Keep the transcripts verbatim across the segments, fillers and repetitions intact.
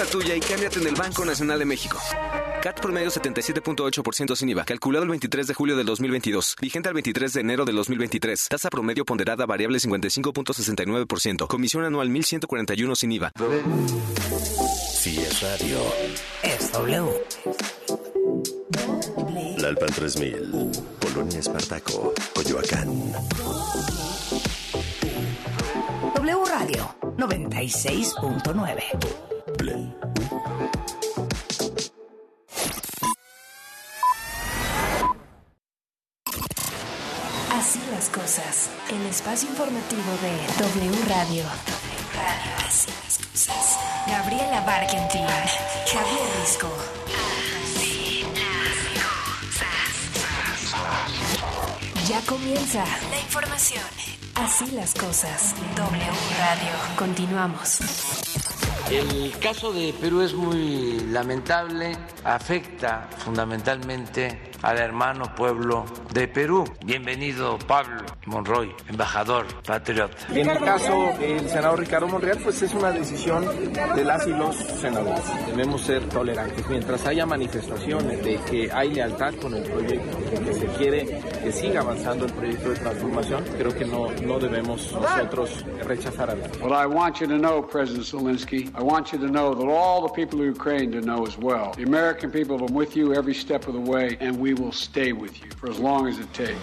la tuya y cámbiate en el Banco Nacional de México. C A T promedio setenta y siete punto ocho por ciento sin I V A. Calculado el veintitrés de julio del dos mil veintidós. Vigente al veintitrés de enero del dos mil veintitrés. Tasa promedio ponderada variable cincuenta y cinco punto sesenta y nueve por ciento. Comisión anual mil ciento cuarenta y uno sin I V A. Si es radio, es W. La Alpan tres mil. Polonia Espartaco. Coyoacán. W Radio noventa y seis punto nueve. Play. Así las cosas. El espacio informativo de W Radio. W Radio. Así las cosas. Gabriela Barkentin. Javier Risco. Así las cosas. Ya comienza la información. Así las cosas. W Radio. Continuamos. El caso de Perú es muy lamentable, afecta fundamentalmente al hermano pueblo de Perú. Bienvenido Pablo Monroy, embajador patriota. En el caso del senador Ricardo Monreal, pues es una decisión de las y los senadores. Debemos ser tolerantes. Mientras haya manifestaciones de que hay lealtad con el proyecto, de que se quiere que siga avanzando el proyecto de transformación, creo que no, no debemos nosotros rechazar a la. But I want you to know, President Zelensky, I want you to know that all the people of Ukraine to know as well. The American people have been with you every step of the way, and we will stay with you for as long as it takes.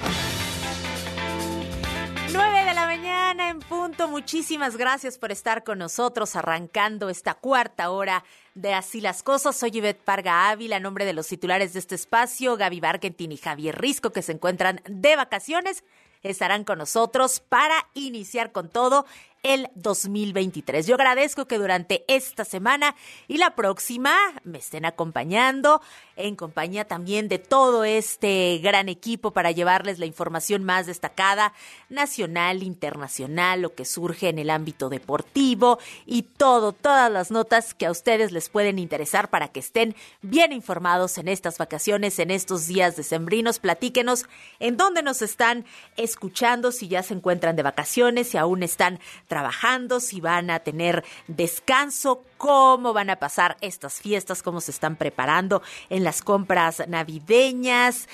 nueve de la mañana en punto. Muchísimas gracias por estar con nosotros arrancando esta cuarta hora de Así las Cosas. Soy Ivette Parga Ávila, a nombre de los titulares de este espacio, Gaby Barkentin y Javier Risco, que se encuentran de vacaciones, estarán con nosotros para iniciar con todo el dos mil veintitrés. Yo agradezco que durante esta semana y la próxima me estén acompañando en compañía también de todo este gran equipo para llevarles la información más destacada, nacional, internacional, lo que surge en el ámbito deportivo y todo, todas las notas que a ustedes les pueden interesar para que estén bien informados en estas vacaciones, en estos días decembrinos. Platíquenos en dónde nos están escuchando, si ya se encuentran de vacaciones, si aún están trabajando, si van a tener descanso, cómo van a pasar estas fiestas, cómo se están preparando en las compras navideñas,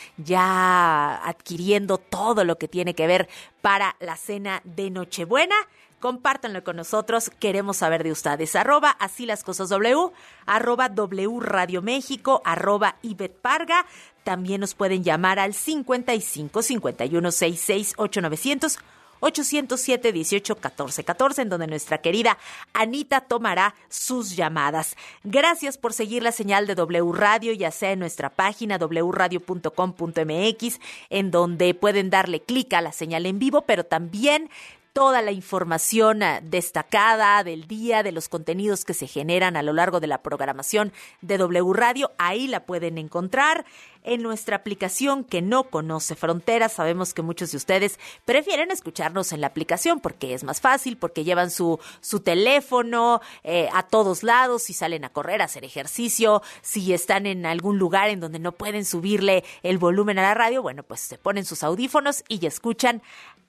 ya adquiriendo todo lo que tiene que ver para la cena de Nochebuena. Compártanlo con nosotros, queremos saber de ustedes. Arroba Así las Cosas W, arroba W Radio México, arroba Ivette Parga. También nos pueden llamar al cincuenta y cinco, cincuenta y uno, sesenta y seis, ocho mil novecientos, ochocientos siete, dieciocho, catorce, catorce, en donde nuestra querida Anita tomará sus llamadas. Gracias por seguir la señal de W Radio, ya sea en nuestra página doble u radio punto com punto m x, en donde pueden darle clic a la señal en vivo, pero también toda la información destacada del día, de los contenidos que se generan a lo largo de la programación de W Radio, ahí la pueden encontrar en nuestra aplicación que no conoce fronteras. Sabemos que muchos de ustedes prefieren escucharnos en la aplicación porque es más fácil, porque llevan su, su teléfono eh, a todos lados, si salen a correr, a hacer ejercicio, si están en algún lugar en donde no pueden subirle el volumen a la radio, bueno, pues se ponen sus audífonos y ya escuchan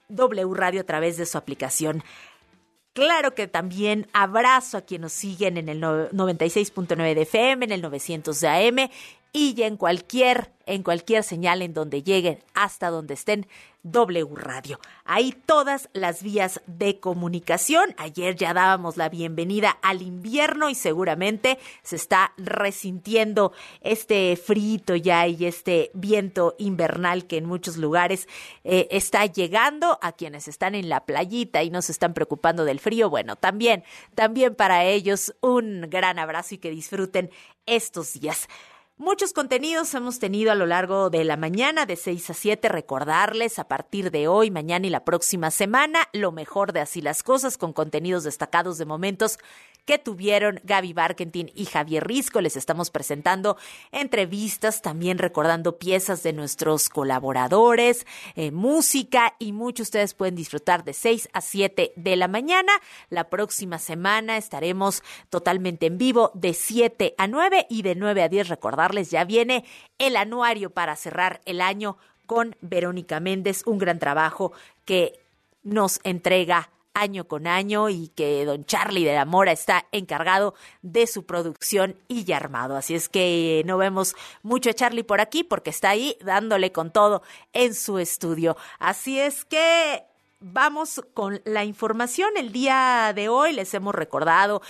W Radio a través de su aplicación. Claro que también abrazo a quienes nos siguen en el noventa y seis punto nueve de F M, en el novecientos de A M y ya en cualquier, en cualquier señal en donde lleguen, hasta donde estén, W Radio. Ahí todas las vías de comunicación. Ayer ya dábamos la bienvenida al invierno y seguramente se está resintiendo este frito ya y este viento invernal que en muchos lugares eh, está llegando. A quienes están en la playita y no se están preocupando del frío, bueno, también, también para ellos un gran abrazo y que disfruten estos días. Muchos contenidos hemos tenido a lo largo de la mañana de seis a siete. Recordarles a partir de hoy, mañana y la próxima semana lo mejor de Así las Cosas, con contenidos destacados de momentos que tuvieron Gaby Barkentin y Javier Risco. Les estamos presentando entrevistas, también recordando piezas de nuestros colaboradores, eh, música y mucho. Ustedes pueden disfrutar de seis a siete de la mañana. La próxima semana estaremos totalmente en vivo de siete a nueve y de nueve a diez. Recordarles, ya viene el anuario para cerrar el año con Verónica Méndez, un gran trabajo que nos entrega año con año y que don Charlie de la Mora está encargado de su producción y ya armado. Así es que no vemos mucho a Charlie por aquí porque está ahí dándole con todo en su estudio. Así es que vamos con la información. El día de hoy les hemos recordado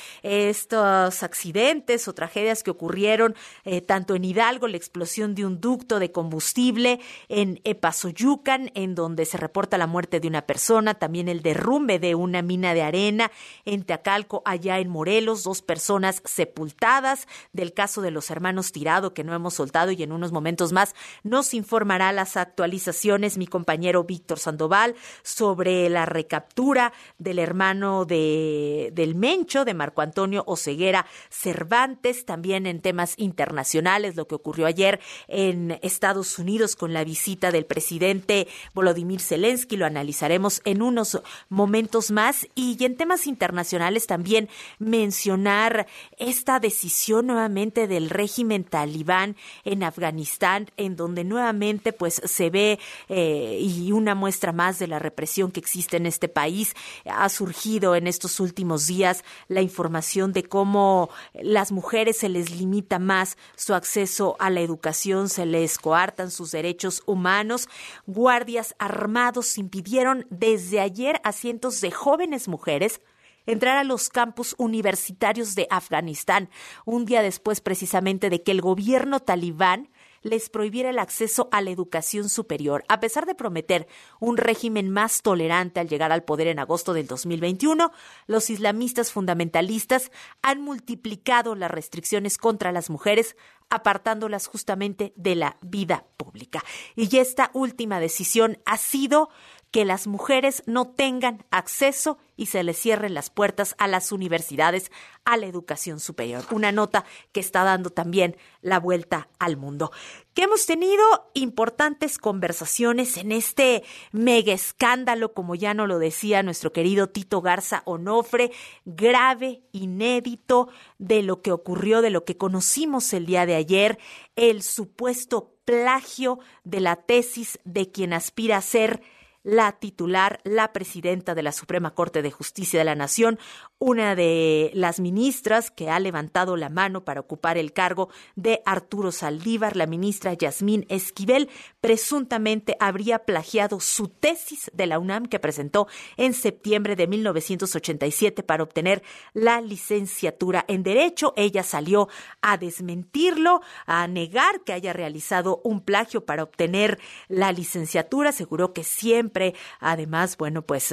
estos accidentes o tragedias que ocurrieron eh, tanto en Hidalgo, la explosión de un ducto de combustible, en Epazoyucan, en donde se reporta la muerte de una persona, también el derrumbe de una mina de arena, en Teacalco, allá en Morelos, dos personas sepultadas, del caso de los hermanos Tirado, que no hemos soltado, y en unos momentos más nos informará las actualizaciones mi compañero Víctor Sandoval sobre sobre la recaptura del hermano de del Mencho, de Marco Antonio Oseguera Cervantes, también en temas internacionales, lo que ocurrió ayer en Estados Unidos con la visita del presidente Volodymyr Zelensky, lo analizaremos en unos momentos más, y en temas internacionales también mencionar esta decisión nuevamente del régimen talibán en Afganistán, en donde nuevamente pues se ve eh, y una muestra más de la represión que existe en este país. Ha surgido en estos últimos días la información de cómo las mujeres se les limita más su acceso a la educación, se les coartan sus derechos humanos. Guardias armados impidieron desde ayer a cientos de jóvenes mujeres entrar a los campus universitarios de Afganistán, un día después precisamente de que el gobierno talibán les prohibiera el acceso a la educación superior, a pesar de prometer un régimen más tolerante al llegar al poder en agosto del dos mil veintiuno. Los islamistas fundamentalistas han multiplicado las restricciones contra las mujeres, apartándolas justamente de la vida pública. Y esta última decisión ha sido que las mujeres no tengan acceso y se les cierren las puertas a las universidades, a la educación superior. Una nota que está dando también la vuelta al mundo. Que hemos tenido importantes conversaciones en este mega escándalo, como ya nos lo decía nuestro querido Tito Garza Onofre, grave, inédito, de lo que ocurrió, de lo que conocimos el día de ayer, el supuesto plagio de la tesis de quien aspira a ser la titular, la presidenta de la Suprema Corte de Justicia de la Nación, una de las ministras que ha levantado la mano para ocupar el cargo de Arturo Saldívar, la ministra Yasmín Esquivel, presuntamente habría plagiado su tesis de la UNAM que presentó en septiembre de mil novecientos ochenta y siete para obtener la licenciatura en Derecho. Ella salió a desmentirlo, a negar que haya realizado un plagio para obtener la licenciatura. Aseguró que siempre además, bueno, pues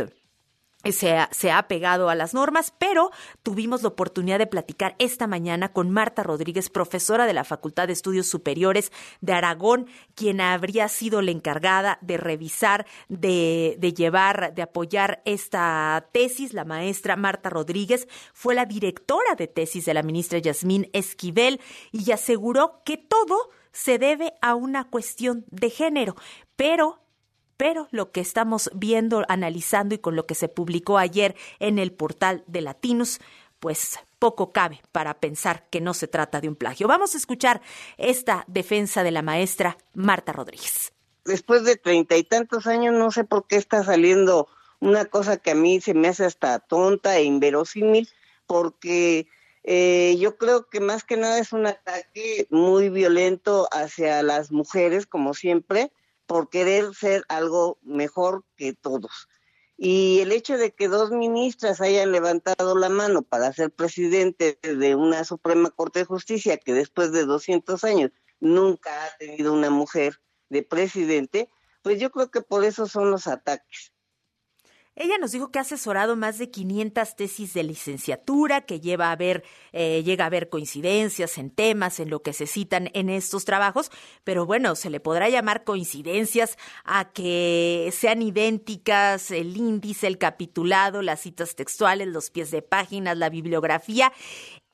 se ha, se ha pegado a las normas, pero tuvimos la oportunidad de platicar esta mañana con Marta Rodríguez, profesora de la Facultad de Estudios Superiores de Aragón, quien habría sido la encargada de revisar, de, de llevar, de apoyar esta tesis. La maestra Marta Rodríguez fue la directora de tesis de la ministra Yasmín Esquivel y aseguró que todo se debe a una cuestión de género, pero Pero lo que estamos viendo, analizando y con lo que se publicó ayer en el portal de Latinos, pues poco cabe para pensar que no se trata de un plagio. Vamos a escuchar esta defensa de la maestra Marta Rodríguez. Después de treinta y tantos años, no sé por qué está saliendo una cosa que a mí se me hace hasta tonta e inverosímil, porque eh, yo creo que más que nada es un ataque muy violento hacia las mujeres, como siempre, por querer ser algo mejor que todos. Y el hecho de que dos ministras hayan levantado la mano para ser presidente de una Suprema Corte de Justicia que después de doscientos años nunca ha tenido una mujer de presidente, pues yo creo que por eso son los ataques. Ella nos dijo que ha asesorado más de quinientas tesis de licenciatura, que lleva a ver, eh, llega a haber coincidencias en temas, en lo que se citan en estos trabajos, pero bueno, se le podrá llamar coincidencias a que sean idénticas el índice, el capitulado, las citas textuales, los pies de páginas, la bibliografía.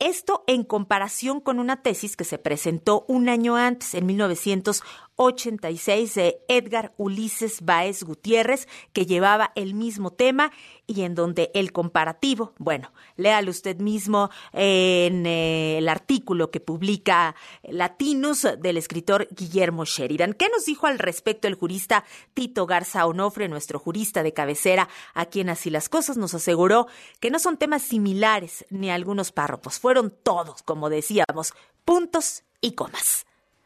Esto en comparación con una tesis que se presentó un año antes, en mil novecientos ochenta y seis, de Edgar Ulises Báez Gutiérrez, que llevaba el mismo tema y en donde el comparativo, bueno, léalo usted mismo en eh, el artículo que publica Latinus del escritor Guillermo Sheridan. ¿Qué nos dijo al respecto el jurista Tito Garza Onofre, nuestro jurista de cabecera aquí en Así las Cosas? Nos aseguró que no son temas similares ni algunos párrafos, fueron todos, como decíamos, puntos y comas.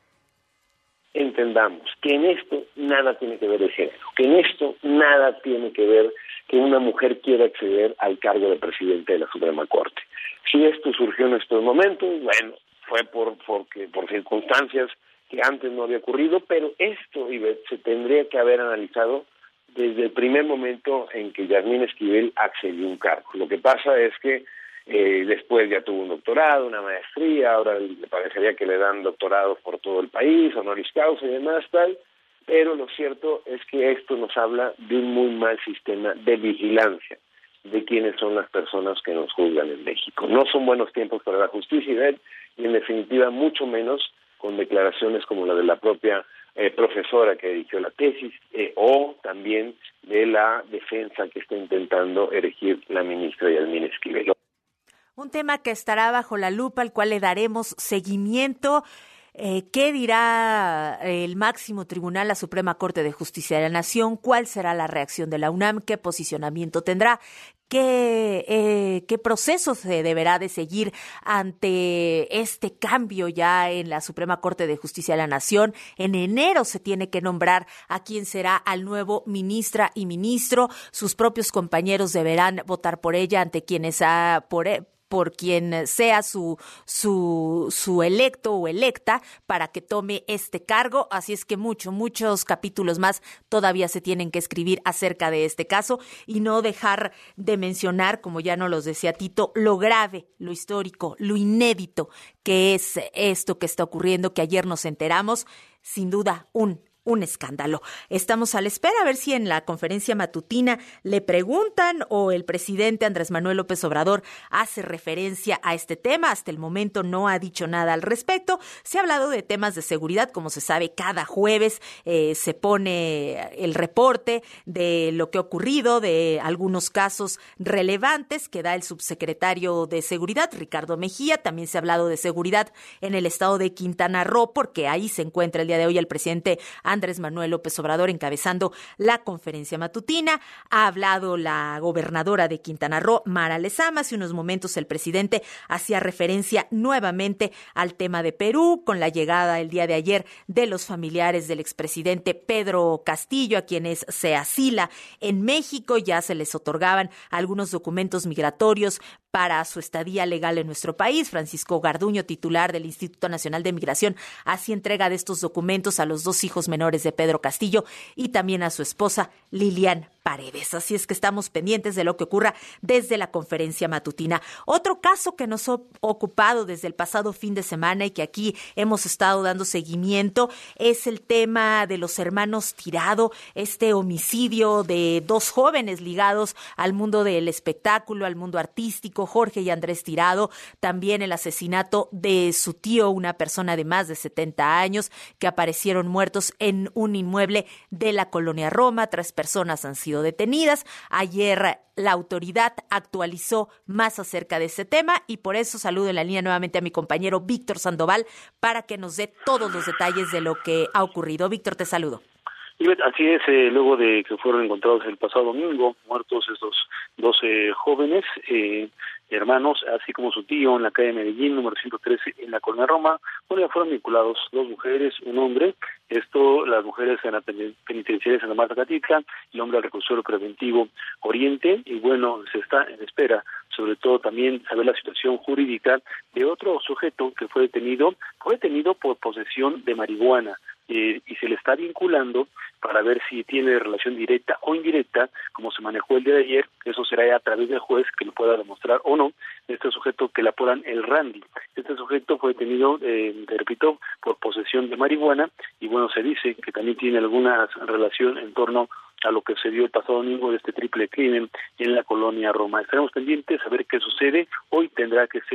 Entendamos que en esto nada tiene que ver el género, que en esto nada tiene que ver que una mujer quiera acceder al cargo de presidente de la Suprema Corte. Si esto surgió en estos momentos, bueno, fue por porque por circunstancias que antes no había ocurrido, pero esto, Ivette, se tendría que haber analizado desde el primer momento en que Yasmín Esquivel accedió a un cargo. Lo que pasa es que Eh, después ya tuvo un doctorado, una maestría, ahora le parecería que le dan doctorados por todo el país, honoris causa y demás, tal, pero lo cierto es que esto nos habla de un muy mal sistema de vigilancia de quiénes son las personas que nos juzgan en México. No son buenos tiempos para la justicia, y, y en definitiva mucho menos con declaraciones como la de la propia eh, profesora que dirigió la tesis, eh, o también de la defensa que está intentando erigir la ministra Yasmín Esquivel. Un tema que estará bajo la lupa, al cual le daremos seguimiento. Eh, ¿Qué dirá el máximo tribunal, la Suprema Corte de Justicia de la Nación? ¿Cuál será la reacción de la UNAM? ¿Qué posicionamiento tendrá? ¿Qué, eh, qué proceso se deberá de seguir ante este cambio ya en la Suprema Corte de Justicia de la Nación? En enero se tiene que nombrar a quien será al nuevo ministra y ministro. Sus propios compañeros deberán votar por ella ante quienes ha por por quien sea su, su, su electo o electa para que tome este cargo. Así es que muchos, muchos capítulos más todavía se tienen que escribir acerca de este caso y no dejar de mencionar, como ya nos los decía Tito, lo grave, lo histórico, lo inédito que es esto que está ocurriendo, que ayer nos enteramos, sin duda un Un escándalo. Estamos a la espera a ver si en la conferencia matutina le preguntan o el presidente Andrés Manuel López Obrador hace referencia a este tema. Hasta el momento no ha dicho nada al respecto. Se ha hablado de temas de seguridad. Como se sabe, cada jueves eh, se pone el reporte de lo que ha ocurrido, de algunos casos relevantes que da el subsecretario de Seguridad, Ricardo Mejía. También se ha hablado de seguridad en el estado de Quintana Roo, porque ahí se encuentra el día de hoy el presidente Andrés Manuel López Obrador encabezando la conferencia matutina. Ha hablado la gobernadora de Quintana Roo, Mara Lezama. Hace unos momentos el presidente hacía referencia nuevamente al tema de Perú, con la llegada el día de ayer de los familiares del expresidente Pedro Castillo, a quienes se asila en México. Ya se les otorgaban algunos documentos migratorios para su estadía legal en nuestro país. Francisco Garduño, titular del Instituto Nacional de Migración, hacía entrega de estos documentos a los dos hijos menores de Pedro Castillo y también a su esposa Lilian Paredes. Así es que estamos pendientes de lo que ocurra desde la conferencia matutina. Otro caso que nos ha ocupado desde el pasado fin de semana y que aquí hemos estado dando seguimiento es el tema de los hermanos Tirado, este homicidio de dos jóvenes ligados al mundo del espectáculo, al mundo artístico, Jorge y Andrés Tirado. También el asesinato de su tío, una persona de más de setenta años, que aparecieron muertos en un inmueble de la colonia Roma. Tres personas han sido detenidas. Ayer la autoridad actualizó más acerca de este tema y por eso saludo en la línea nuevamente a mi compañero Víctor Sandoval para que nos dé todos los detalles de lo que ha ocurrido. Víctor, te saludo. Así es, eh, luego de que fueron encontrados el pasado domingo muertos estos doce jóvenes, eh, hermanos, así como su tío, en la calle Medellín, número ciento trece, en la colonia Roma, bueno, ya fueron vinculados dos mujeres, un hombre, esto, las mujeres en la penitenciaria de Santa Marta Catitla, el hombre al reclusorio preventivo Oriente, y bueno, se está en espera, sobre todo también saber la situación jurídica de otro sujeto que fue detenido, fue detenido por posesión de marihuana, Eh, y se le está vinculando para ver si tiene relación directa o indirecta, como se manejó el día de ayer. Eso será a través del juez que lo pueda demostrar o no. Este sujeto que le apodan el Randy, este sujeto fue detenido, eh, te repito, por posesión de marihuana, y bueno, se dice que también tiene alguna relación en torno a lo que se dio el pasado domingo de este triple crimen en la colonia Roma. Estaremos pendientes a ver qué sucede. Hoy tendrá que ser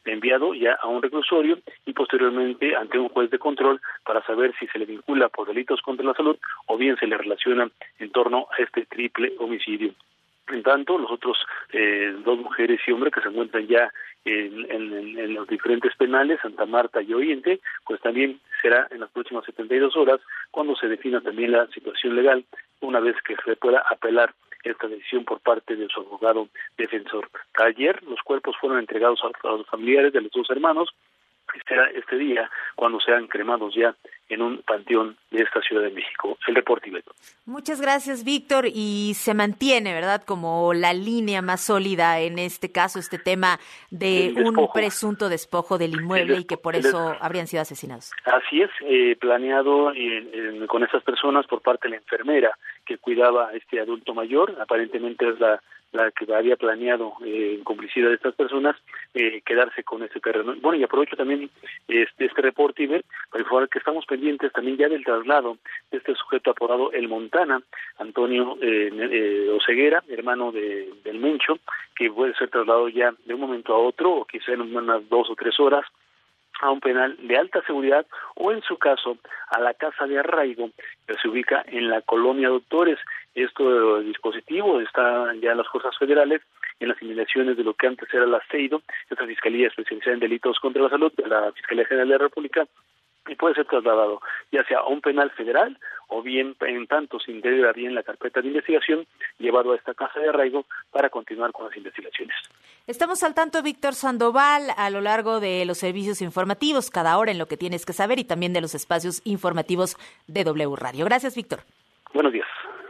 enviado ya a un reclusorio y posteriormente ante un juez de control para saber si se le vincula por delitos contra la salud o bien se le relaciona en torno a este triple homicidio. En tanto, los otros eh, dos mujeres y hombres que se encuentran ya en, en, en los diferentes penales, Santa Marta y Oriente, pues también será en las próximas setenta y dos horas cuando se defina también la situación legal, una vez que se pueda apelar esta decisión por parte de su abogado defensor. Ayer los cuerpos fueron entregados a, a los familiares de los dos hermanos. Será este día cuando sean cremados ya en un panteón de esta Ciudad de México. El reporte, Ibeto. Muchas gracias, Víctor, y se mantiene, ¿verdad?, como la línea más sólida en este caso, este tema de un presunto despojo del inmueble y que por eso habrían sido asesinados. Así es, eh, planeado eh, eh, con esas personas por parte de la enfermera que cuidaba a este adulto mayor, aparentemente es la la que había planeado eh, en complicidad de estas personas eh, quedarse con ese terreno. Bueno, y aprovecho también este, este reporte, Iber, para informar que estamos pendientes también ya del traslado de este sujeto apodado El Montana, Antonio eh, eh, Oseguera, hermano de, del Mencho, que puede ser trasladado ya de un momento a otro, o quizá en unas dos o tres horas, a un penal de alta seguridad o en su caso a la casa de arraigo que se ubica en la colonia Doctores. Esto el dispositivo está ya en las fuerzas federales en las inmediaciones de lo que antes era la CEIDO, esta Fiscalía Especializada en Delitos contra la Salud de la Fiscalía General de la República, y puede ser trasladado ya sea a un penal federal o bien, en tanto se integra bien la carpeta de investigación, llevado a esta casa de arraigo para continuar con las investigaciones. Estamos al tanto, Víctor Sandoval, a lo largo de los servicios informativos, cada hora en lo que tienes que saber y también de los espacios informativos de W Radio. Gracias, Víctor. Buenos días.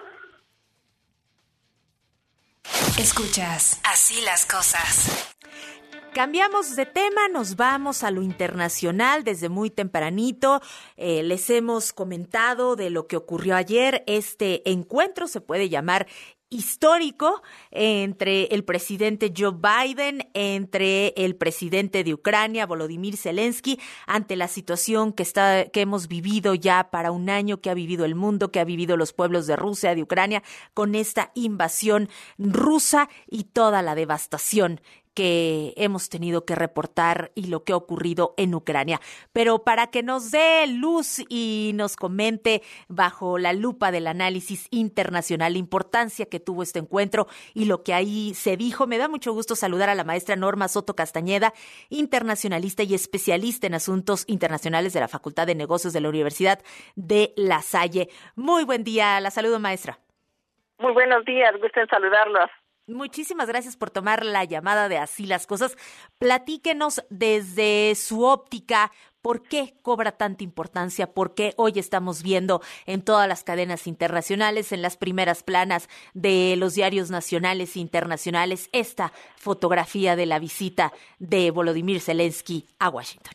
Escuchas Así las cosas. Cambiamos de tema, nos vamos a lo internacional desde muy tempranito. Eh, les hemos comentado de lo que ocurrió ayer. Este encuentro se puede llamar histórico entre el presidente Joe Biden, entre el presidente de Ucrania, Volodymyr Zelensky, ante la situación que está, que hemos vivido ya para un año, que ha vivido el mundo, que ha vivido los pueblos de Rusia, de Ucrania, con esta invasión rusa y toda la devastación que hemos tenido que reportar y lo que ha ocurrido en Ucrania. Pero para que nos dé luz y nos comente bajo la lupa del análisis internacional la importancia que tuvo este encuentro y lo que ahí se dijo, me da mucho gusto saludar a la maestra Norma Soto Castañeda, internacionalista y especialista en asuntos internacionales de la Facultad de Negocios de la Universidad de La Salle. Muy buen día, la saludo, maestra. Muy buenos días, gusto en saludarlos. Muchísimas gracias por tomar la llamada de Así las Cosas. Platíquenos desde su óptica, ¿por qué cobra tanta importancia? ¿Por qué hoy estamos viendo en todas las cadenas internacionales, en las primeras planas de los diarios nacionales e internacionales, esta fotografía de la visita de Volodymyr Zelensky a Washington?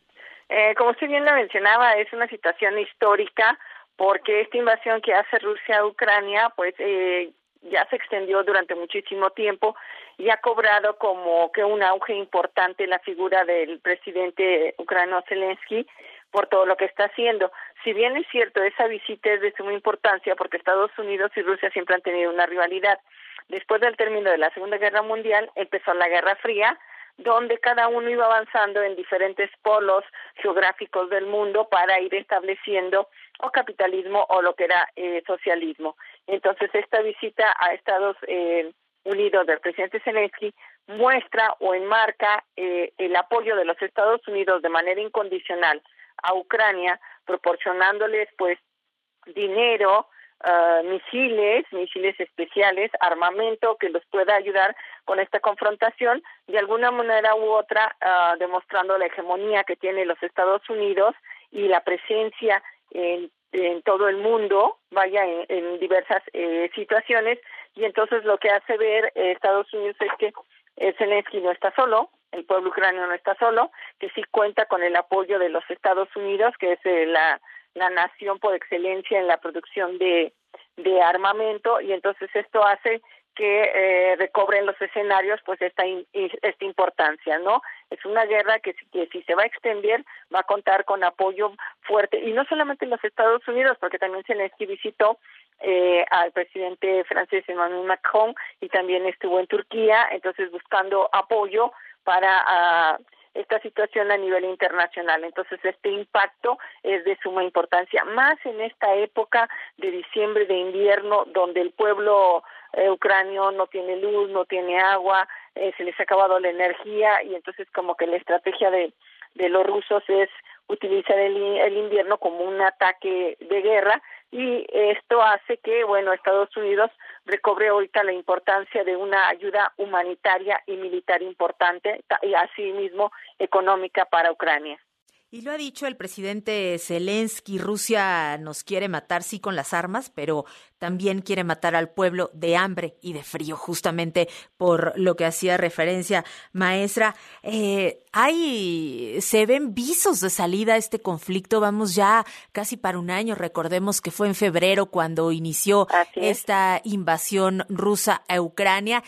Eh, como usted bien lo mencionaba, es una situación histórica porque esta invasión que hace Rusia a Ucrania, pues eh, ya se extendió durante muchísimo tiempo y ha cobrado como que un auge importante la figura del presidente ucraniano Zelensky por todo lo que está haciendo. Si bien es cierto, esa visita es de suma importancia porque Estados Unidos y Rusia siempre han tenido una rivalidad. Después del término de la Segunda Guerra Mundial empezó la Guerra Fría, donde cada uno iba avanzando en diferentes polos geográficos del mundo para ir estableciendo o capitalismo o lo que era eh, socialismo. Entonces, esta visita a Estados eh, Unidos del presidente Zelensky muestra o enmarca eh, el apoyo de los Estados Unidos de manera incondicional a Ucrania, proporcionándoles pues dinero, Uh, misiles, misiles especiales, armamento que los pueda ayudar con esta confrontación, de alguna manera u otra, uh, demostrando la hegemonía que tiene los Estados Unidos y la presencia en, en todo el mundo, vaya, en, en diversas eh, situaciones, y entonces lo que hace ver eh, Estados Unidos es que eh, Zelensky no está solo, el pueblo ucraniano no está solo, que sí cuenta con el apoyo de los Estados Unidos, que es eh, la la nación por excelencia en la producción de, de armamento, y entonces esto hace que eh, recobren los escenarios pues esta in, esta importancia, ¿no? Es una guerra que, que si se va a extender va a contar con apoyo fuerte, y no solamente en los Estados Unidos, porque también Zelensky visitó eh, al presidente francés Emmanuel Macron y también estuvo en Turquía, entonces buscando apoyo para uh, esta situación a nivel internacional. Entonces, este impacto es de suma importancia, más en esta época de diciembre, de invierno, donde el pueblo eh, ucranio no tiene luz, no tiene agua, eh, se les ha acabado la energía, y entonces como que la estrategia de, de los rusos es utilizar el, el invierno como un ataque de guerra, y esto hace que, bueno, Estados Unidos recobre ahorita la importancia de una ayuda humanitaria y militar importante, y asimismo económica para Ucrania. Y lo ha dicho el presidente Zelensky, Rusia nos quiere matar, sí, con las armas, pero también quiere matar al pueblo de hambre y de frío, justamente por lo que hacía referencia, maestra. Eh, hay, se ven visos de salida a este conflicto, vamos ya casi para un año, recordemos que fue en febrero cuando inició esta invasión rusa a Ucrania,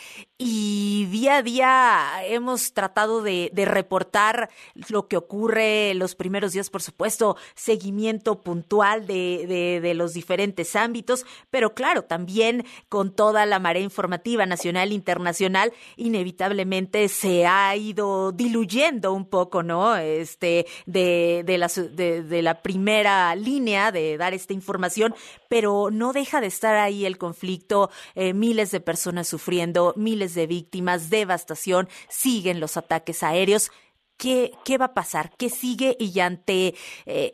y día a día hemos tratado de, de reportar lo que ocurre los primeros días, por supuesto, seguimiento puntual de, de, de los diferentes ámbitos, pero claro, también con toda la marea informativa nacional e internacional, inevitablemente se ha ido diluyendo un poco, ¿no? Este, de, de, la, de, de la primera línea de dar esta información, pero no deja de estar ahí el conflicto, eh, miles de personas sufriendo, miles de víctimas, devastación, siguen los ataques aéreos. ¿Qué, qué va a pasar? ¿Qué sigue? Y ante eh,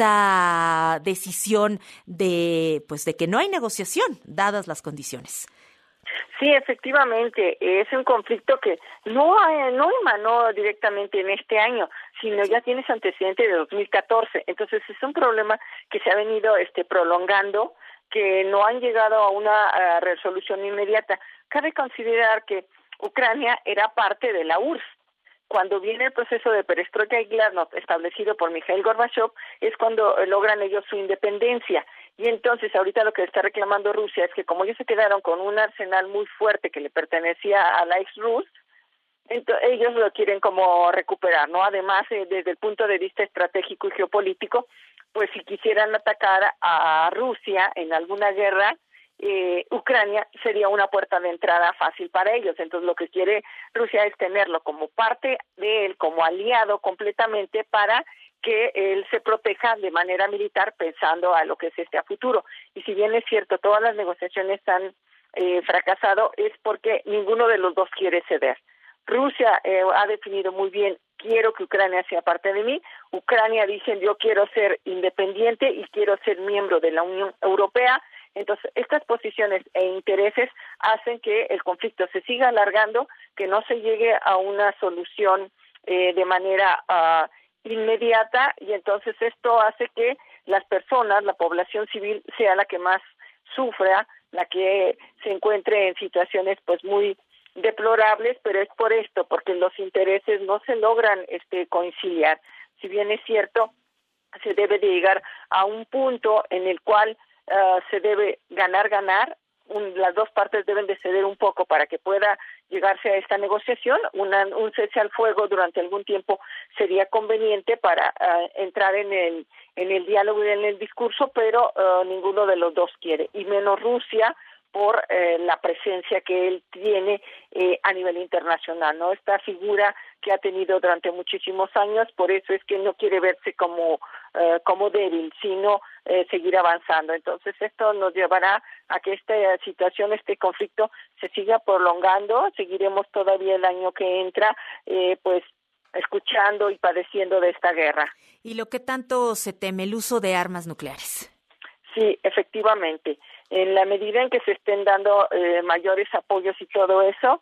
esta decisión de, pues, de que no hay negociación, dadas las condiciones. Sí, efectivamente, es un conflicto que no, no emanó directamente en este año, sino ya tiene ese antecedente de dos mil catorce. Entonces es un problema que se ha venido este, prolongando, que no han llegado a una a resolución inmediata. Cabe considerar que Ucrania era parte de la U R S S. Cuando viene el proceso de perestroika y glasnost establecido por Mikhail Gorbachev, es cuando logran ellos su independencia. Y entonces ahorita lo que está reclamando Rusia es que como ellos se quedaron con un arsenal muy fuerte que le pertenecía a la ex-R U S, entonces ellos lo quieren como recuperar, ¿no? Además, eh, desde el punto de vista estratégico y geopolítico, pues si quisieran atacar a Rusia en alguna guerra, Eh, Ucrania sería una puerta de entrada fácil para ellos. Entonces lo que quiere Rusia es tenerlo como parte de él, como aliado completamente, para que él se proteja de manera militar pensando a lo que es este a futuro. Y si bien es cierto, todas las negociaciones han eh, fracasado, es porque ninguno de los dos quiere ceder. Rusia eh, ha definido muy bien: quiero que Ucrania sea parte de mí. Ucrania dice: yo quiero ser independiente y quiero ser miembro de la Unión Europea. Entonces, estas posiciones e intereses hacen que el conflicto se siga alargando, que no se llegue a una solución eh, de manera uh, inmediata, y entonces esto hace que las personas, la población civil, sea la que más sufra, la que se encuentre en situaciones pues muy deplorables, pero es por esto, porque los intereses no se logran este conciliar. Si bien es cierto, se debe de llegar a un punto en el cual Uh, se debe ganar, ganar, un, las dos partes deben de ceder un poco para que pueda llegarse a esta negociación. Una, un cese al fuego durante algún tiempo sería conveniente para uh, entrar en el, en el diálogo y en el discurso, pero uh, ninguno de los dos quiere, y menos Rusia, por eh, la presencia que él tiene eh, a nivel internacional, ¿no? Esta figura que ha tenido durante muchísimos años, por eso es que no quiere verse como eh, como débil, sino eh, seguir avanzando. Entonces esto nos llevará a que esta situación, este conflicto, se siga prolongando. Seguiremos todavía el año que entra, eh, pues escuchando y padeciendo de esta guerra. ¿Y lo que tanto se teme, el uso de armas nucleares? Sí, efectivamente. En la medida en que se estén dando eh, mayores apoyos y todo eso,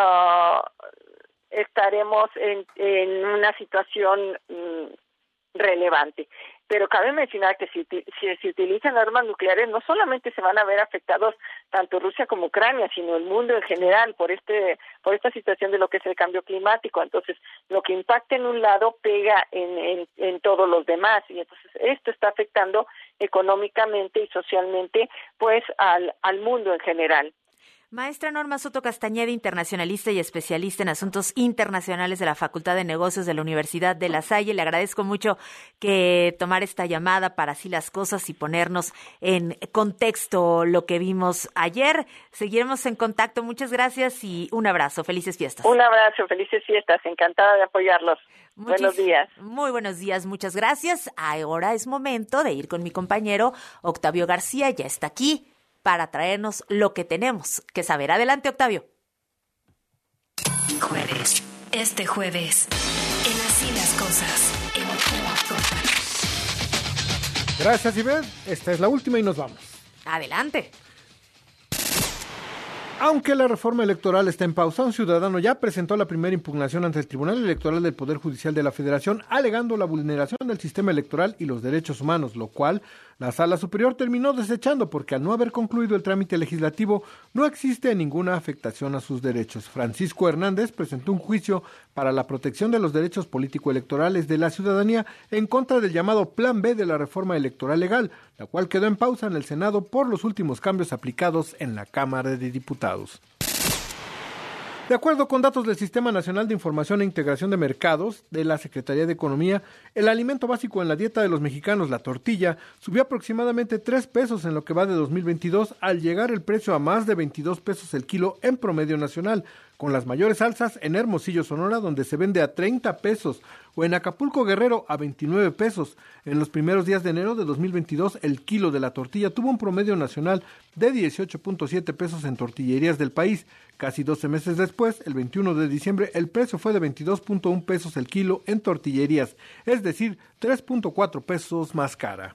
uh, estaremos en, en una situación mm, relevante. Pero cabe mencionar que si, si se utilizan armas nucleares, no solamente se van a ver afectados tanto Rusia como Ucrania, sino el mundo en general por este por esta situación de lo que es el cambio climático. Entonces, lo que impacta en un lado pega en, en, en todos los demás, y entonces esto está afectando económicamente y socialmente pues al, al mundo en general. Maestra Norma Soto Castañeda, internacionalista y especialista en asuntos internacionales de la Facultad de Negocios de la Universidad de La Salle, le agradezco mucho que tomar esta llamada para así las cosas y ponernos en contexto lo que vimos ayer. Seguiremos en contacto. Muchas gracias y un abrazo. Felices fiestas. Un abrazo, felices fiestas. Encantada de apoyarlos. Muchis- buenos días. Muy buenos días, muchas gracias. Ahora es momento de ir con mi compañero Octavio García. Ya está aquí para traernos lo que tenemos que saber. Adelante, Octavio. Jueves. Este jueves. En Así las Cosas. En Gracias, Ivette. Esta es la última y nos vamos. Adelante. Aunque la reforma electoral está en pausa, un ciudadano ya presentó la primera impugnación ante el Tribunal Electoral del Poder Judicial de la Federación, alegando la vulneración del sistema electoral y los derechos humanos, lo cual la Sala Superior terminó desechando porque al no haber concluido el trámite legislativo no existe ninguna afectación a sus derechos. Francisco Hernández presentó un juicio para la protección de los derechos político-electorales de la ciudadanía en contra del llamado Plan B de la reforma electoral legal, la cual quedó en pausa en el Senado por los últimos cambios aplicados en la Cámara de Diputados. De acuerdo con datos del Sistema Nacional de Información e Integración de Mercados de la Secretaría de Economía, el alimento básico en la dieta de los mexicanos, la tortilla, subió aproximadamente tres pesos en lo que va de dos mil veintidós, al llegar el precio a más de veintidós pesos el kilo en promedio nacional, con las mayores alzas en Hermosillo, Sonora, donde se vende a treinta pesos, o en Acapulco, Guerrero, a veintinueve pesos. En los primeros días de enero de dos mil veintidós, el kilo de la tortilla tuvo un promedio nacional de dieciocho punto siete pesos en tortillerías del país. Casi doce meses después, el veintiuno de diciembre, el precio fue de veintidós punto uno pesos el kilo en tortillerías, es decir, tres punto cuatro pesos más cara.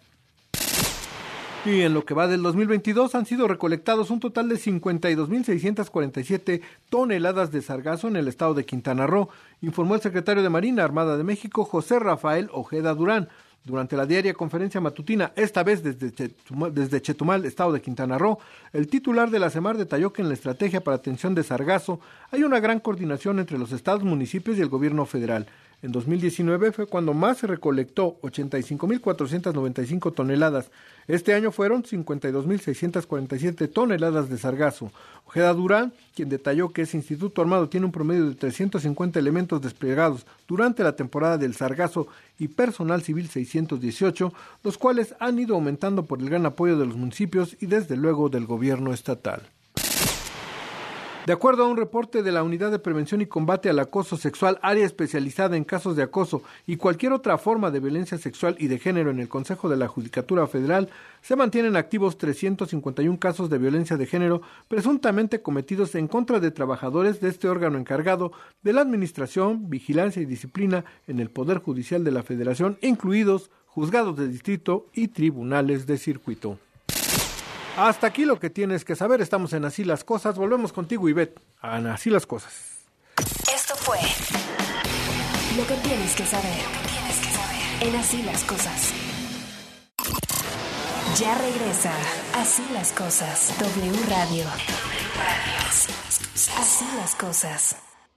Y en lo que va del dos mil veintidós han sido recolectados un total de cincuenta y dos mil seiscientas cuarenta y siete toneladas de sargazo en el estado de Quintana Roo, informó el secretario de Marina Armada de México, José Rafael Ojeda Durán. Durante la diaria conferencia matutina, esta vez desde Chetumal, desde Chetumal, estado de Quintana Roo, el titular de la SEMAR detalló que en la estrategia para atención de sargazo hay una gran coordinación entre los estados, municipios y el gobierno federal. En dos mil diecinueve fue cuando más se recolectó, ochenta y cinco mil cuatrocientas noventa y cinco toneladas. Este año fueron cincuenta y dos mil seiscientas cuarenta y siete toneladas de sargazo. Ojeda Durán, quien detalló que ese Instituto Armado tiene un promedio de trescientos cincuenta elementos desplegados durante la temporada del sargazo y personal civil seiscientos dieciocho, los cuales han ido aumentando por el gran apoyo de los municipios y desde luego del gobierno estatal. De acuerdo a un reporte de la Unidad de Prevención y Combate al Acoso Sexual, área especializada en casos de acoso y cualquier otra forma de violencia sexual y de género en el Consejo de la Judicatura Federal, se mantienen activos trescientos cincuenta y uno casos de violencia de género presuntamente cometidos en contra de trabajadores de este órgano encargado de la administración, vigilancia y disciplina en el Poder Judicial de la Federación, incluidos juzgados de distrito y tribunales de circuito. Hasta aquí lo que tienes que saber. Estamos en Así las Cosas. Volvemos contigo, Ivette, a Así las Cosas. Esto fue lo que tienes que saber. Lo que tienes que saber en Así las Cosas. Ya regresa Así las Cosas. W Radio. Así las Cosas.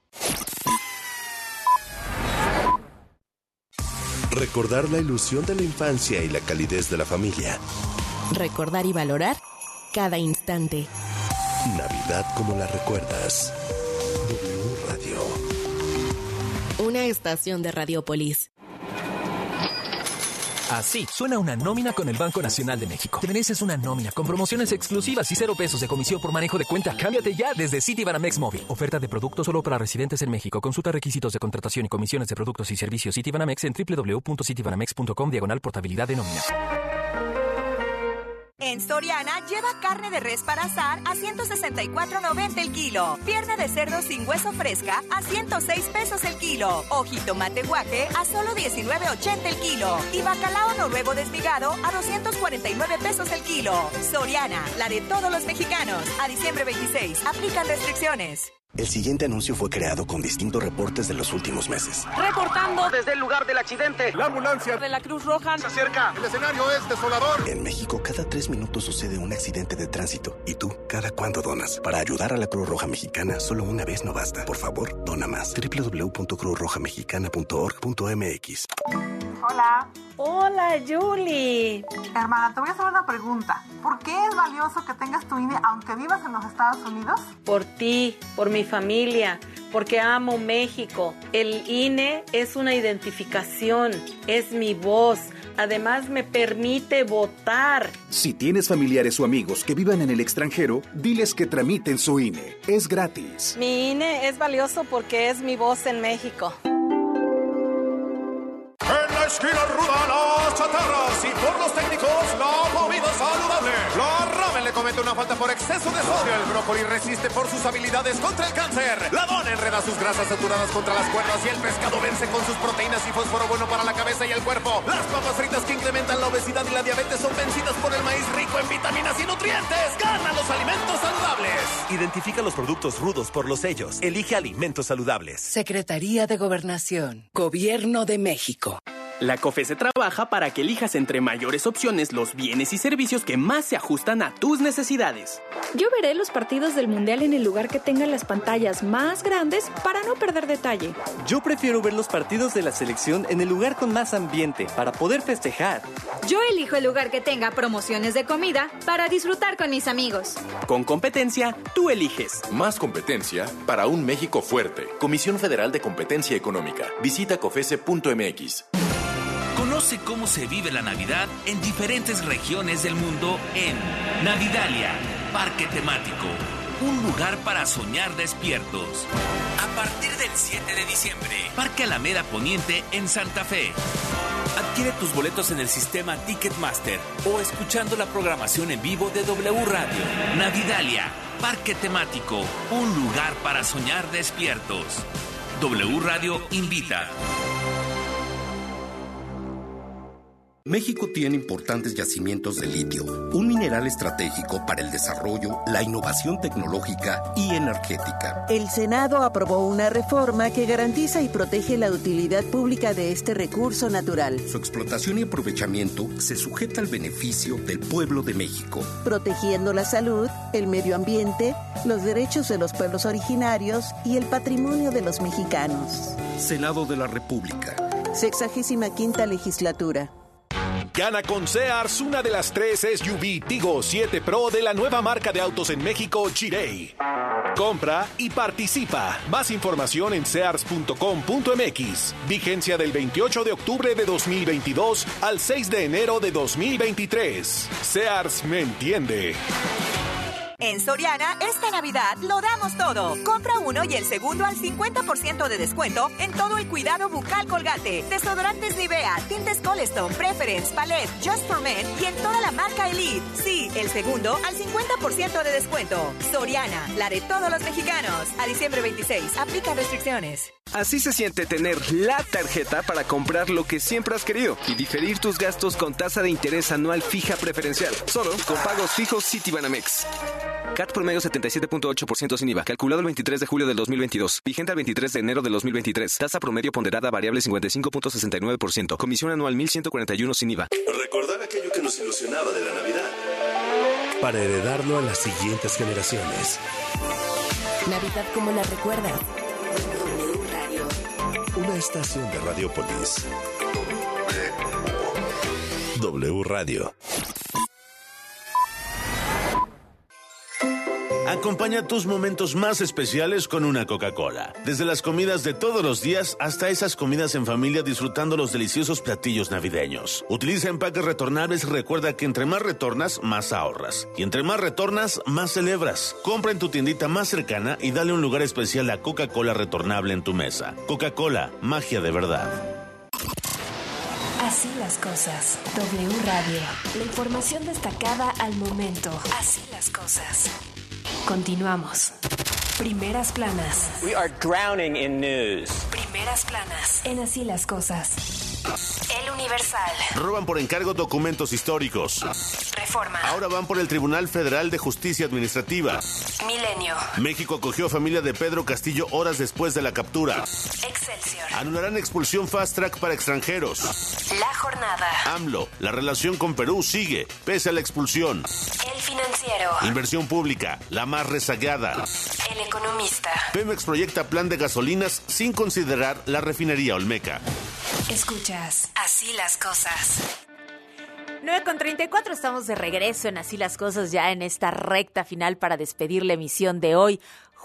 Recordar la ilusión de la infancia y la calidez de la familia. Recordar y valorar cada instante. Navidad como la recuerdas. W Radio. Una estación de Radiopolis. Así suena una nómina con el Banco Nacional de México. Te mereces una nómina con promociones exclusivas y cero pesos de comisión por manejo de cuenta. Cámbiate ya desde Citibanamex Móvil. Oferta de producto solo para residentes en México. Consulta requisitos de contratación y comisiones de productos y servicios Citibanamex en doble u doble u doble u punto citibanamex punto com diagonal portabilidad de nómina. En Soriana, lleva carne de res para asar a ciento sesenta y cuatro noventa el kilo. Pierna de cerdo sin hueso fresca a ciento seis pesos el kilo. O jitomate guaje a solo diecinueve ochenta el kilo. Y bacalao noruego desmigado a doscientos cuarenta y nueve pesos el kilo. Soriana, la de todos los mexicanos. A diciembre veintiséis, aplican restricciones. El siguiente anuncio fue creado con distintos reportes de los últimos meses. Reportando desde el lugar del accidente. La ambulancia de la Cruz Roja se acerca. El escenario es desolador. En México, cada tres minutos sucede un accidente de tránsito. ¿Y tú, cada cuándo donas? Para ayudar a la Cruz Roja Mexicana, solo una vez no basta. Por favor, dona más. doble u doble u doble u punto cruz roja mexicana punto org punto m x. Hola, Hola, Julie. Hermana, te voy a hacer una pregunta. ¿Por qué es valioso que tengas tu I N E aunque vivas en los Estados Unidos? Por ti, por mi familia, porque amo México. El I N E es una identificación, es mi voz. Además, me permite votar. Si tienes familiares o amigos que vivan en el extranjero, diles que tramiten su I N E. Es gratis. Mi I N E es valioso porque es mi voz en México. En la esquina ruda las chatarras y por los técnicos la comida saludable. La ramen le comete una falta por exceso de sodio. El brócoli resiste por sus habilidades contra el cáncer. La dona enreda sus grasas saturadas contra las cuerdas y el pescado vence con sus proteínas y fósforo bueno para la cabeza y el cuerpo. Las papas fritas que incrementan la obesidad y la diabetes son vencidas por el maíz rico en vitaminas y nutrientes. ¡Gana los alimentos saludables! Identifica los productos rudos por los sellos. Elige alimentos saludables. Secretaría de Gobernación. Gobierno de México. La COFESE trabaja para que elijas entre mayores opciones los bienes y servicios que más se ajustan a tus necesidades. Yo veré los partidos del Mundial en el lugar que tenga las pantallas más grandes para no perder detalle. Yo prefiero ver los partidos de la selección en el lugar con más ambiente para poder festejar. Yo elijo el lugar que tenga promociones de comida para disfrutar con mis amigos. Con competencia, tú eliges. Más competencia para un México fuerte. Comisión Federal de Competencia Económica. Visita cofese punto m x. Conoce cómo se vive la Navidad en diferentes regiones del mundo en Navidalia, parque temático, un lugar para soñar despiertos. A partir del siete de diciembre, Parque Alameda Poniente en Santa Fe. Adquiere tus boletos en el sistema Ticketmaster o escuchando la programación en vivo de W Radio. Navidalia, parque temático, un lugar para soñar despiertos. W Radio invita. México tiene importantes yacimientos de litio, un mineral estratégico para el desarrollo, la innovación tecnológica y energética. El Senado aprobó una reforma que garantiza y protege la utilidad pública de este recurso natural. Su explotación y aprovechamiento se sujeta al beneficio del pueblo de México, protegiendo la salud, el medio ambiente, los derechos de los pueblos originarios y el patrimonio de los mexicanos. Senado de la República. Sexagésima quinta legislatura. Gana con Sears una de las tres S U V Tigo siete Pro de la nueva marca de autos en México, Chirey. Compra y participa. Más información en sears punto com punto m x. Vigencia del veintiocho de octubre de dos mil veintidós al seis de enero de dos mil veintitrés. Sears me entiende. En Soriana, esta Navidad lo damos todo. Compra uno y el segundo al cincuenta por ciento de descuento en todo el cuidado bucal Colgate, desodorantes Nivea, tintes Colestone, Preference, Palette, Just for Men y en toda la marca Elite. Sí, el segundo al cincuenta por ciento de descuento. Soriana, la de todos los mexicanos. A diciembre veintiséis, aplica restricciones. Así se siente tener la tarjeta para comprar lo que siempre has querido y diferir tus gastos con tasa de interés anual fija preferencial. Solo con pagos fijos Citibanamex. C A T promedio setenta y siete punto ocho por ciento sin I V A. Calculado el veintitrés de julio del dos mil veintidós. Vigente al veintitrés de enero del dos mil veintitrés. Tasa promedio ponderada variable cincuenta y cinco punto sesenta y nueve por ciento. Comisión anual mil ciento cuarenta y uno sin I V A. Recordar aquello que nos ilusionaba de la Navidad. Para heredarlo a las siguientes generaciones. Navidad como la recuerdas. Una estación de Radiopolis. W Radio. Acompaña tus momentos más especiales con una Coca-Cola. Desde las comidas de todos los días hasta esas comidas en familia disfrutando los deliciosos platillos navideños. Utiliza empaques retornables y recuerda que entre más retornas, más ahorras. Y entre más retornas, más celebras. Compra en tu tiendita más cercana y dale un lugar especial a Coca-Cola retornable en tu mesa. Coca-Cola, magia de verdad. Así las cosas. W Radio. La información destacada al momento. Así las cosas. Continuamos. Primeras planas. We are drowning in news. Primeras planas. En Así las cosas. El Universal. Roban por encargo documentos históricos. Reforma. Ahora van por el Tribunal Federal de Justicia Administrativa. Milenio. México acogió a familia de Pedro Castillo horas después de la captura. Excelsior. Anularán expulsión fast track para extranjeros. La Jornada. AMLO. La relación con Perú sigue, pese a la expulsión. El Financiero. Inversión pública, la más rezagada. El Economista. Pemex proyecta plan de gasolinas sin considerar la refinería Olmeca. Escuchas Así las cosas. nueve con treinta y cuatro, estamos de regreso en Así las cosas, ya en esta recta final para despedir la emisión de hoy,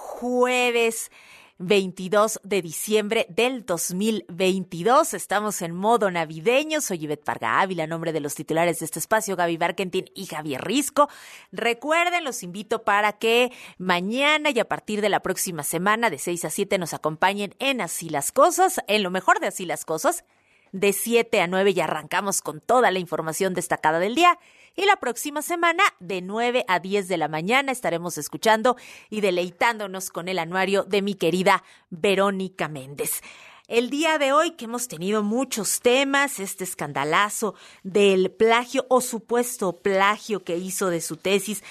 jueves veintidós de diciembre del dos mil veintidós. Estamos en modo navideño. Soy Ivette Parga Ávila, nombre de los titulares de este espacio, Gaby Barkentin y Javier Risco. Recuerden, los invito para que mañana y a partir de la próxima semana, de seis a siete, nos acompañen en Así las cosas, en lo mejor de Así las cosas. De siete a nueve ya arrancamos con toda la información destacada del día. Y la próxima semana, de nueve a diez de la mañana, estaremos escuchando y deleitándonos con el anuario de mi querida Verónica Méndez. El día de hoy, que hemos tenido muchos temas, este escandalazo del plagio o supuesto plagio que hizo de su tesis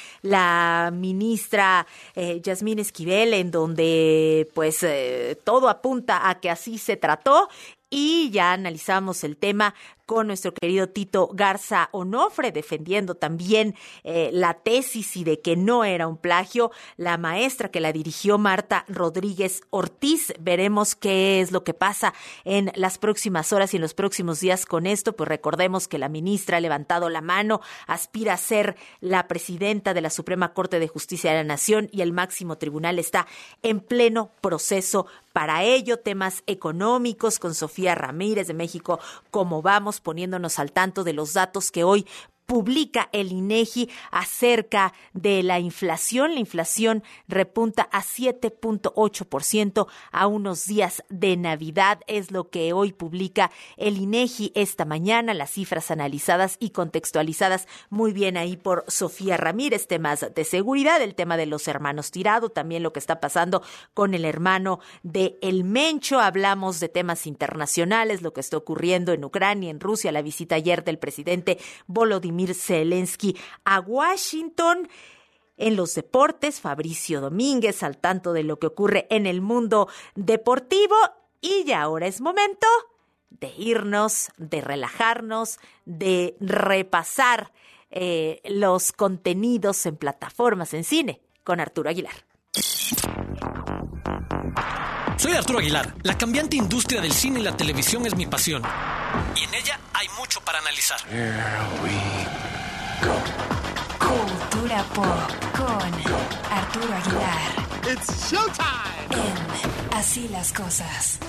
la ministra eh, Yasmín Esquivel, en donde pues eh, todo apunta a que así se trató. Y ya analizamos el tema con nuestro querido Tito Garza Onofre, defendiendo también eh, la tesis y de que no era un plagio. La maestra que la dirigió, Marta Rodríguez Ortiz. Veremos qué es lo que pasa en las próximas horas y en los próximos días con esto. Pues recordemos que la ministra ha levantado la mano, aspira a ser la presidenta de la Suprema Corte de Justicia de la Nación y el máximo tribunal está en pleno proceso para ello. Temas económicos con Sofía Ramírez de México, ¿Cómo vamos?, poniéndonos al tanto de los datos que hoy publica el INEGI acerca de la inflación. La inflación repunta a siete punto ocho por ciento a unos días de Navidad. Es lo que hoy publica el INEGI esta mañana. Las cifras analizadas y contextualizadas muy bien ahí por Sofía Ramírez. Temas de seguridad, el tema de los hermanos Tirado, también lo que está pasando con el hermano de El Mencho. Hablamos de temas internacionales, lo que está ocurriendo en Ucrania, en Rusia, la visita ayer del presidente Volodymyr Zelensky a Washington. En los deportes, Fabricio Domínguez al tanto de lo que ocurre en el mundo deportivo. Y ya ahora es momento de irnos, de relajarnos, de repasar eh, los contenidos en plataformas en cine con Arturo Aguilar. Soy Arturo Aguilar. La cambiante industria del cine y la televisión es mi pasión. Y en ella hay mucho para analizar. Here we go. Cultura pop con Arturo Aguilar. It's showtime. En Así las cosas.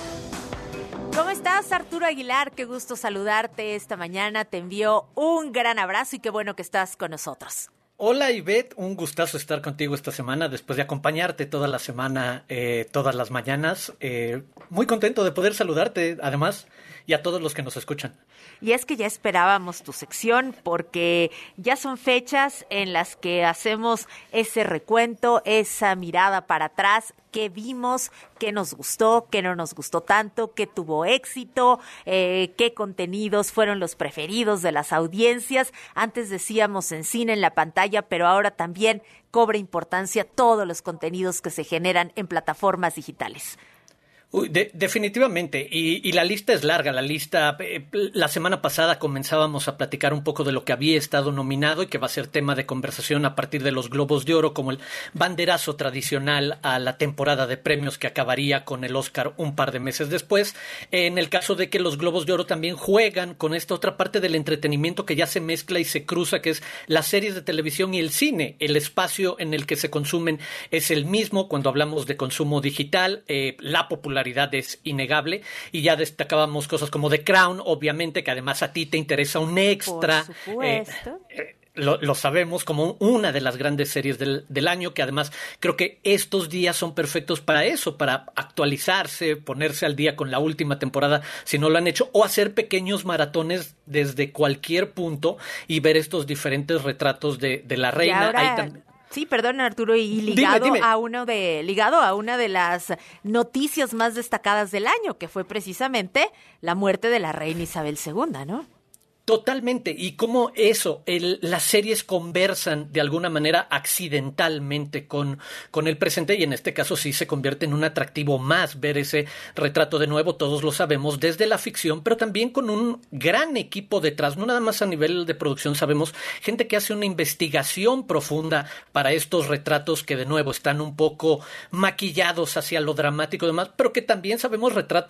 ¿Cómo estás, Arturo Aguilar? Qué gusto saludarte esta mañana. Te envío un gran abrazo y qué bueno que estás con nosotros. Hola, Ivette, un gustazo estar contigo esta semana, después de acompañarte toda la semana, eh, todas las mañanas. Eh, muy contento de poder saludarte, además, y a todos los que nos escuchan. Y es que ya esperábamos tu sección, porque ya son fechas en las que hacemos ese recuento, esa mirada para atrás, qué vimos, qué nos gustó, qué no nos gustó tanto, qué tuvo éxito, eh, qué contenidos fueron los preferidos de las audiencias. Antes decíamos en cine, en la pantalla, pero ahora también cobra importancia todos los contenidos que se generan en plataformas digitales. Uy, de, definitivamente, y, y la lista es larga, la lista, eh, la semana pasada comenzábamos a platicar un poco de lo que había estado nominado y que va a ser tema de conversación a partir de los Globos de Oro, como el banderazo tradicional a la temporada de premios que acabaría con el Oscar un par de meses después, en el caso de que los Globos de Oro también juegan con esta otra parte del entretenimiento que ya se mezcla y se cruza, que es las series de televisión y el cine. El espacio en el que se consumen es el mismo cuando hablamos de consumo digital, eh, la popularidad es innegable, y ya destacábamos cosas como The Crown, obviamente, que además a ti te interesa un extra. Por supuesto. Eh, eh, lo, lo sabemos como una de las grandes series del, del año, que además creo que estos días son perfectos para eso, para actualizarse, ponerse al día con la última temporada si no lo han hecho, o hacer pequeños maratones desde cualquier punto y ver estos diferentes retratos de, de la reina. Ahora... Ahí tam- Sí, perdón, Arturo, y ligado dime, dime. a uno de ligado a una de las noticias más destacadas del año, que fue precisamente la muerte de la reina Isabel segunda, ¿no? Totalmente, y cómo eso, el, las series conversan de alguna manera accidentalmente con, con el presente, y en este caso sí se convierte en un atractivo más ver ese retrato de nuevo, todos lo sabemos, desde la ficción, pero también con un gran equipo detrás, no nada más a nivel de producción, sabemos gente que hace una investigación profunda para estos retratos que de nuevo están un poco maquillados hacia lo dramático y demás, pero que también sabemos retratan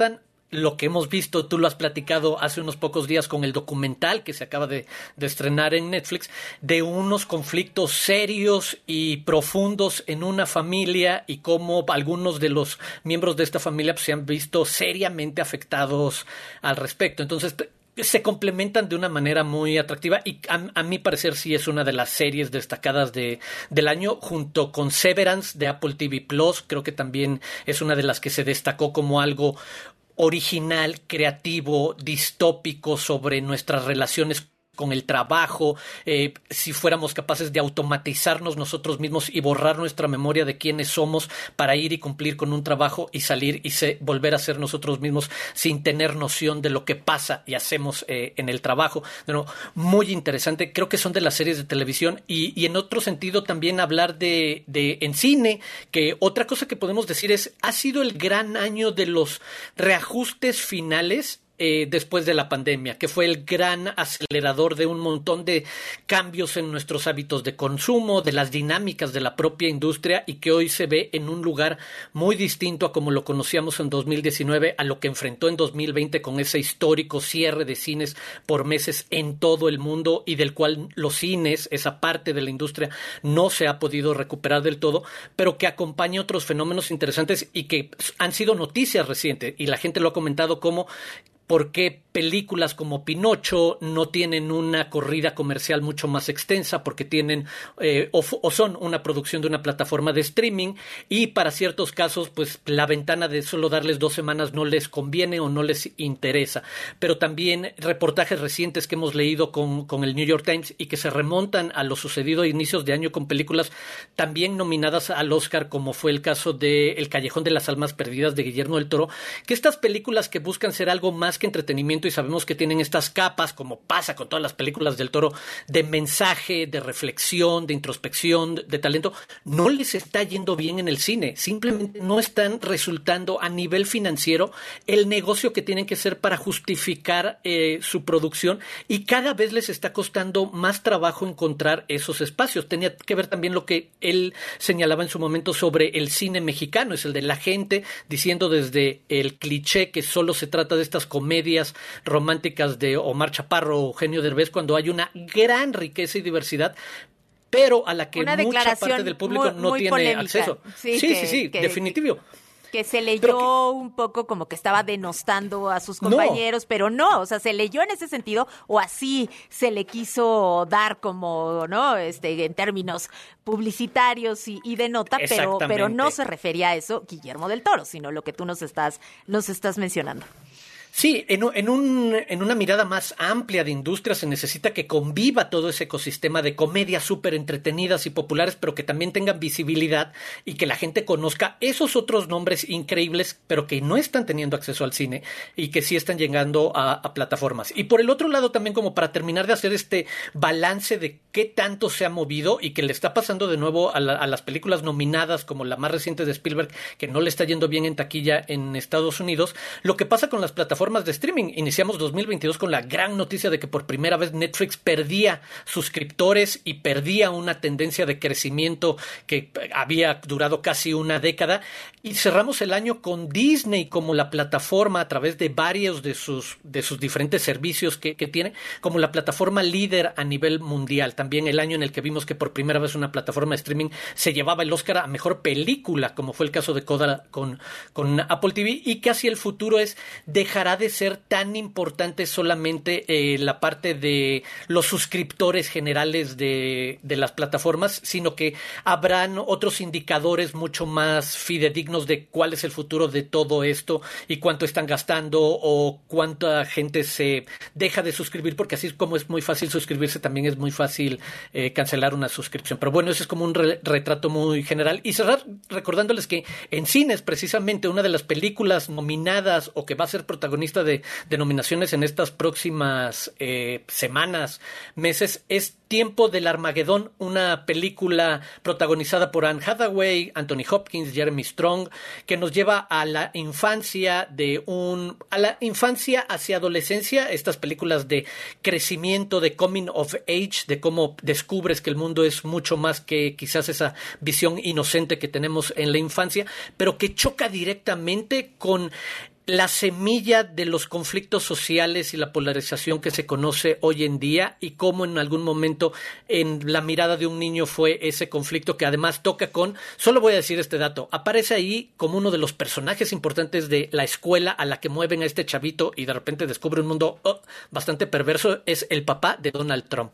lo que hemos visto, tú lo has platicado hace unos pocos días con el documental que se acaba de, de estrenar en Netflix, de unos conflictos serios y profundos en una familia y cómo algunos de los miembros de esta familia pues, se han visto seriamente afectados al respecto. Entonces, se complementan de una manera muy atractiva y a, a mi parecer sí es una de las series destacadas de, del año, junto con Severance de Apple T V Plus. Creo que también es una de las que se destacó como algo original, creativo, distópico sobre nuestras relaciones con el trabajo, eh, si fuéramos capaces de automatizarnos nosotros mismos y borrar nuestra memoria de quiénes somos para ir y cumplir con un trabajo y salir y se, volver a ser nosotros mismos sin tener noción de lo que pasa y hacemos eh, en el trabajo. Bueno, muy interesante, creo que son de las series de televisión y, y en otro sentido también hablar de, de en cine, que otra cosa que podemos decir es, ha sido el gran año de los reajustes finales Eh, después de la pandemia, que fue el gran acelerador de un montón de cambios en nuestros hábitos de consumo, de las dinámicas de la propia industria y que hoy se ve en un lugar muy distinto a como lo conocíamos en dos mil diecinueve, a lo que enfrentó en dos mil veinte con ese histórico cierre de cines por meses en todo el mundo y del cual los cines, esa parte de la industria, no se ha podido recuperar del todo, pero que acompaña otros fenómenos interesantes y que han sido noticias recientes y la gente lo ha comentado como ¿por qué películas como Pinocho no tienen una corrida comercial mucho más extensa? Porque tienen eh, o, o son una producción de una plataforma de streaming y para ciertos casos pues la ventana de solo darles dos semanas no les conviene o no les interesa. Pero también reportajes recientes que hemos leído con, con el New York Times y que se remontan a lo sucedido a inicios de año con películas también nominadas al Oscar, como fue el caso de El Callejón de las Almas Perdidas de Guillermo del Toro, que estas películas que buscan ser algo más que entretenimiento y sabemos que tienen estas capas, como pasa con todas las películas del Toro, de mensaje, de reflexión, de introspección, de talento, no les está yendo bien en el cine, simplemente no están resultando a nivel financiero el negocio que tienen que ser para justificar eh, su producción y cada vez les está costando más trabajo encontrar esos espacios. Tenía que ver también lo que él señalaba en su momento sobre el cine mexicano, es el de la gente diciendo desde el cliché que solo se trata de estas comedias comedias románticas de Omar Chaparro o Eugenio Derbez, cuando hay una gran riqueza y diversidad, pero a la que una mucha parte del público muy, no muy tiene polémica. acceso. Sí, sí, sí, sí, sí que, definitivo. Que se leyó que, un poco como que estaba denostando a sus compañeros, no. pero no, o sea, se leyó en ese sentido o así se le quiso dar como, ¿no? Este, en términos publicitarios y, y de nota, pero, pero no se refería a eso Guillermo del Toro, sino lo que tú nos estás, nos estás mencionando. Sí, en, en, un, en una mirada más amplia de industria se necesita que conviva todo ese ecosistema de comedias súper entretenidas y populares, pero que también tengan visibilidad y que la gente conozca esos otros nombres increíbles, pero que no están teniendo acceso al cine y que sí están llegando a, a plataformas. Y por el otro lado también, como para terminar de hacer este balance de qué tanto se ha movido y que le está pasando de nuevo a, la, a las películas nominadas, como la más reciente de Spielberg, que no le está yendo bien en taquilla en Estados Unidos, lo que pasa con las plataformas formas de streaming. Iniciamos dos mil veintidós con la gran noticia de que por primera vez Netflix perdía suscriptores y perdía una tendencia de crecimiento que había durado casi una década, y cerramos el año con Disney como la plataforma a través de varios de sus, de sus diferentes servicios que, que tiene, como la plataforma líder a nivel mundial. También el año en el que vimos que por primera vez una plataforma de streaming se llevaba el Oscar a mejor película, como fue el caso de Coda con, con Apple T V, y que hacia el futuro es dejará de ser tan importante solamente eh, la parte de los suscriptores generales de, de las plataformas, sino que habrán otros indicadores mucho más fidedignos de cuál es el futuro de todo esto y cuánto están gastando o cuánta gente se deja de suscribir, porque así como es muy fácil suscribirse, también es muy fácil eh, cancelar una suscripción. Pero bueno, ese es como un re- retrato muy general. Y cerrar recordándoles que en cines, precisamente, una de las películas nominadas o que va a ser protagonista de, de nominaciones en estas próximas eh, semanas, meses, es Tiempo del Armagedón, una película protagonizada por Anne Hathaway, Anthony Hopkins, Jeremy Strong, que nos lleva a la infancia de un, a la infancia hacia adolescencia, estas películas de crecimiento, de coming of age, de cómo descubres que el mundo es mucho más que quizás esa visión inocente que tenemos en la infancia, pero que choca directamente con la semilla de los conflictos sociales y la polarización que se conoce hoy en día y cómo en algún momento en la mirada de un niño fue ese conflicto que además toca con, solo voy a decir este dato, aparece ahí como uno de los personajes importantes de la escuela a la que mueven a este chavito y de repente descubre un mundo oh, bastante perverso, es el papá de Donald Trump.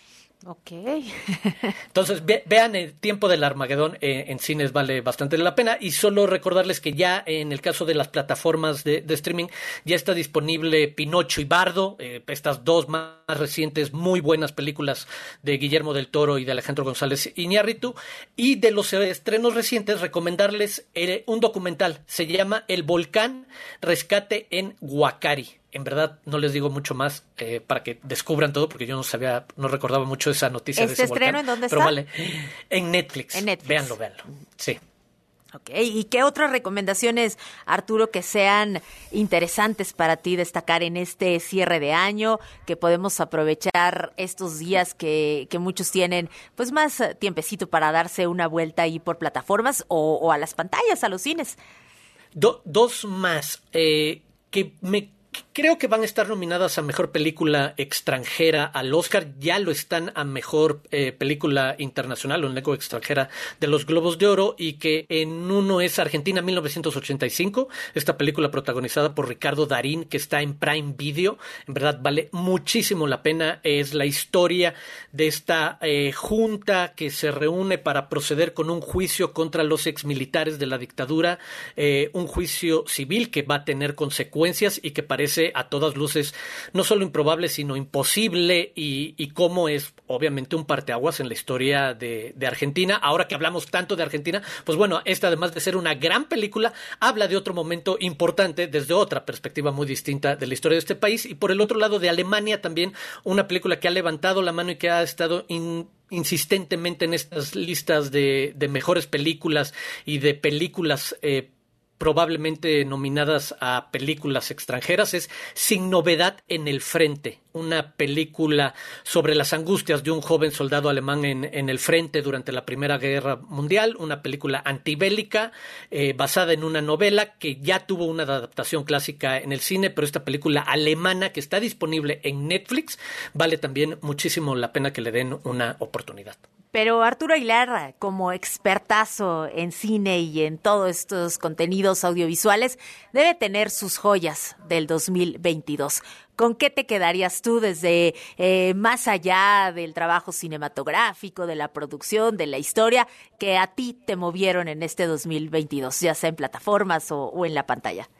Ok. Entonces, ve, vean el Tiempo del Armagedón eh, en cines, vale bastante la pena. Y solo recordarles que ya en el caso de las plataformas de, de streaming ya está disponible Pinocho y Bardo, eh, estas dos más recientes muy buenas películas de Guillermo del Toro y de Alejandro González Iñárritu. Y de los estrenos recientes, recomendarles eh, un documental, se llama El Volcán Rescate en Huacari. En verdad no les digo mucho más eh, para que descubran todo, porque yo no sabía, no recordaba mucho esa noticia de ese volcán. ¿Este estreno en dónde pero está? Vale, en Netflix. En Netflix. Véanlo, véanlo. Sí. Ok, ¿y qué otras recomendaciones, Arturo, que sean interesantes para ti destacar en este cierre de año, que podemos aprovechar estos días que, que muchos tienen pues más tiempecito para darse una vuelta ahí por plataformas o, o a las pantallas, a los cines? Do, dos más eh, que me creo que van a estar nominadas a Mejor Película Extranjera al Oscar. Ya lo están a Mejor eh, Película Internacional o en lengua extranjera de los Globos de Oro, y que en uno es Argentina mil novecientos ochenta y cinco, esta película protagonizada por Ricardo Darín, que está en Prime Video. En verdad vale muchísimo la pena. Es la historia de esta eh, junta que se reúne para proceder con un juicio contra los exmilitares de la dictadura, eh, un juicio civil que va a tener consecuencias y que parece a todas luces no solo improbable, sino imposible, y, y cómo es obviamente un parteaguas en la historia de, de Argentina. Ahora que hablamos tanto de Argentina, pues bueno, esta además de ser una gran película, habla de otro momento importante desde otra perspectiva muy distinta de la historia de este país. Y por el otro lado, de Alemania, también una película que ha levantado la mano y que ha estado in, insistentemente en estas listas de, de mejores películas y de películas eh, probablemente nominadas a películas extranjeras, es Sin Novedad en el Frente, una película sobre las angustias de un joven soldado alemán en, en el frente durante la Primera Guerra Mundial, una película antibélica eh, basada en una novela que ya tuvo una adaptación clásica en el cine, pero esta película alemana que está disponible en Netflix vale también muchísimo la pena que le den una oportunidad. Pero Arturo Aguilar, como expertazo en cine y en todos estos contenidos audiovisuales, debe tener sus joyas del dos mil veintidós. ¿Con qué te quedarías tú desde eh, más allá del trabajo cinematográfico, de la producción, de la historia, que a ti te movieron en este dos mil veintidós, ya sea en plataformas o, o en la pantalla?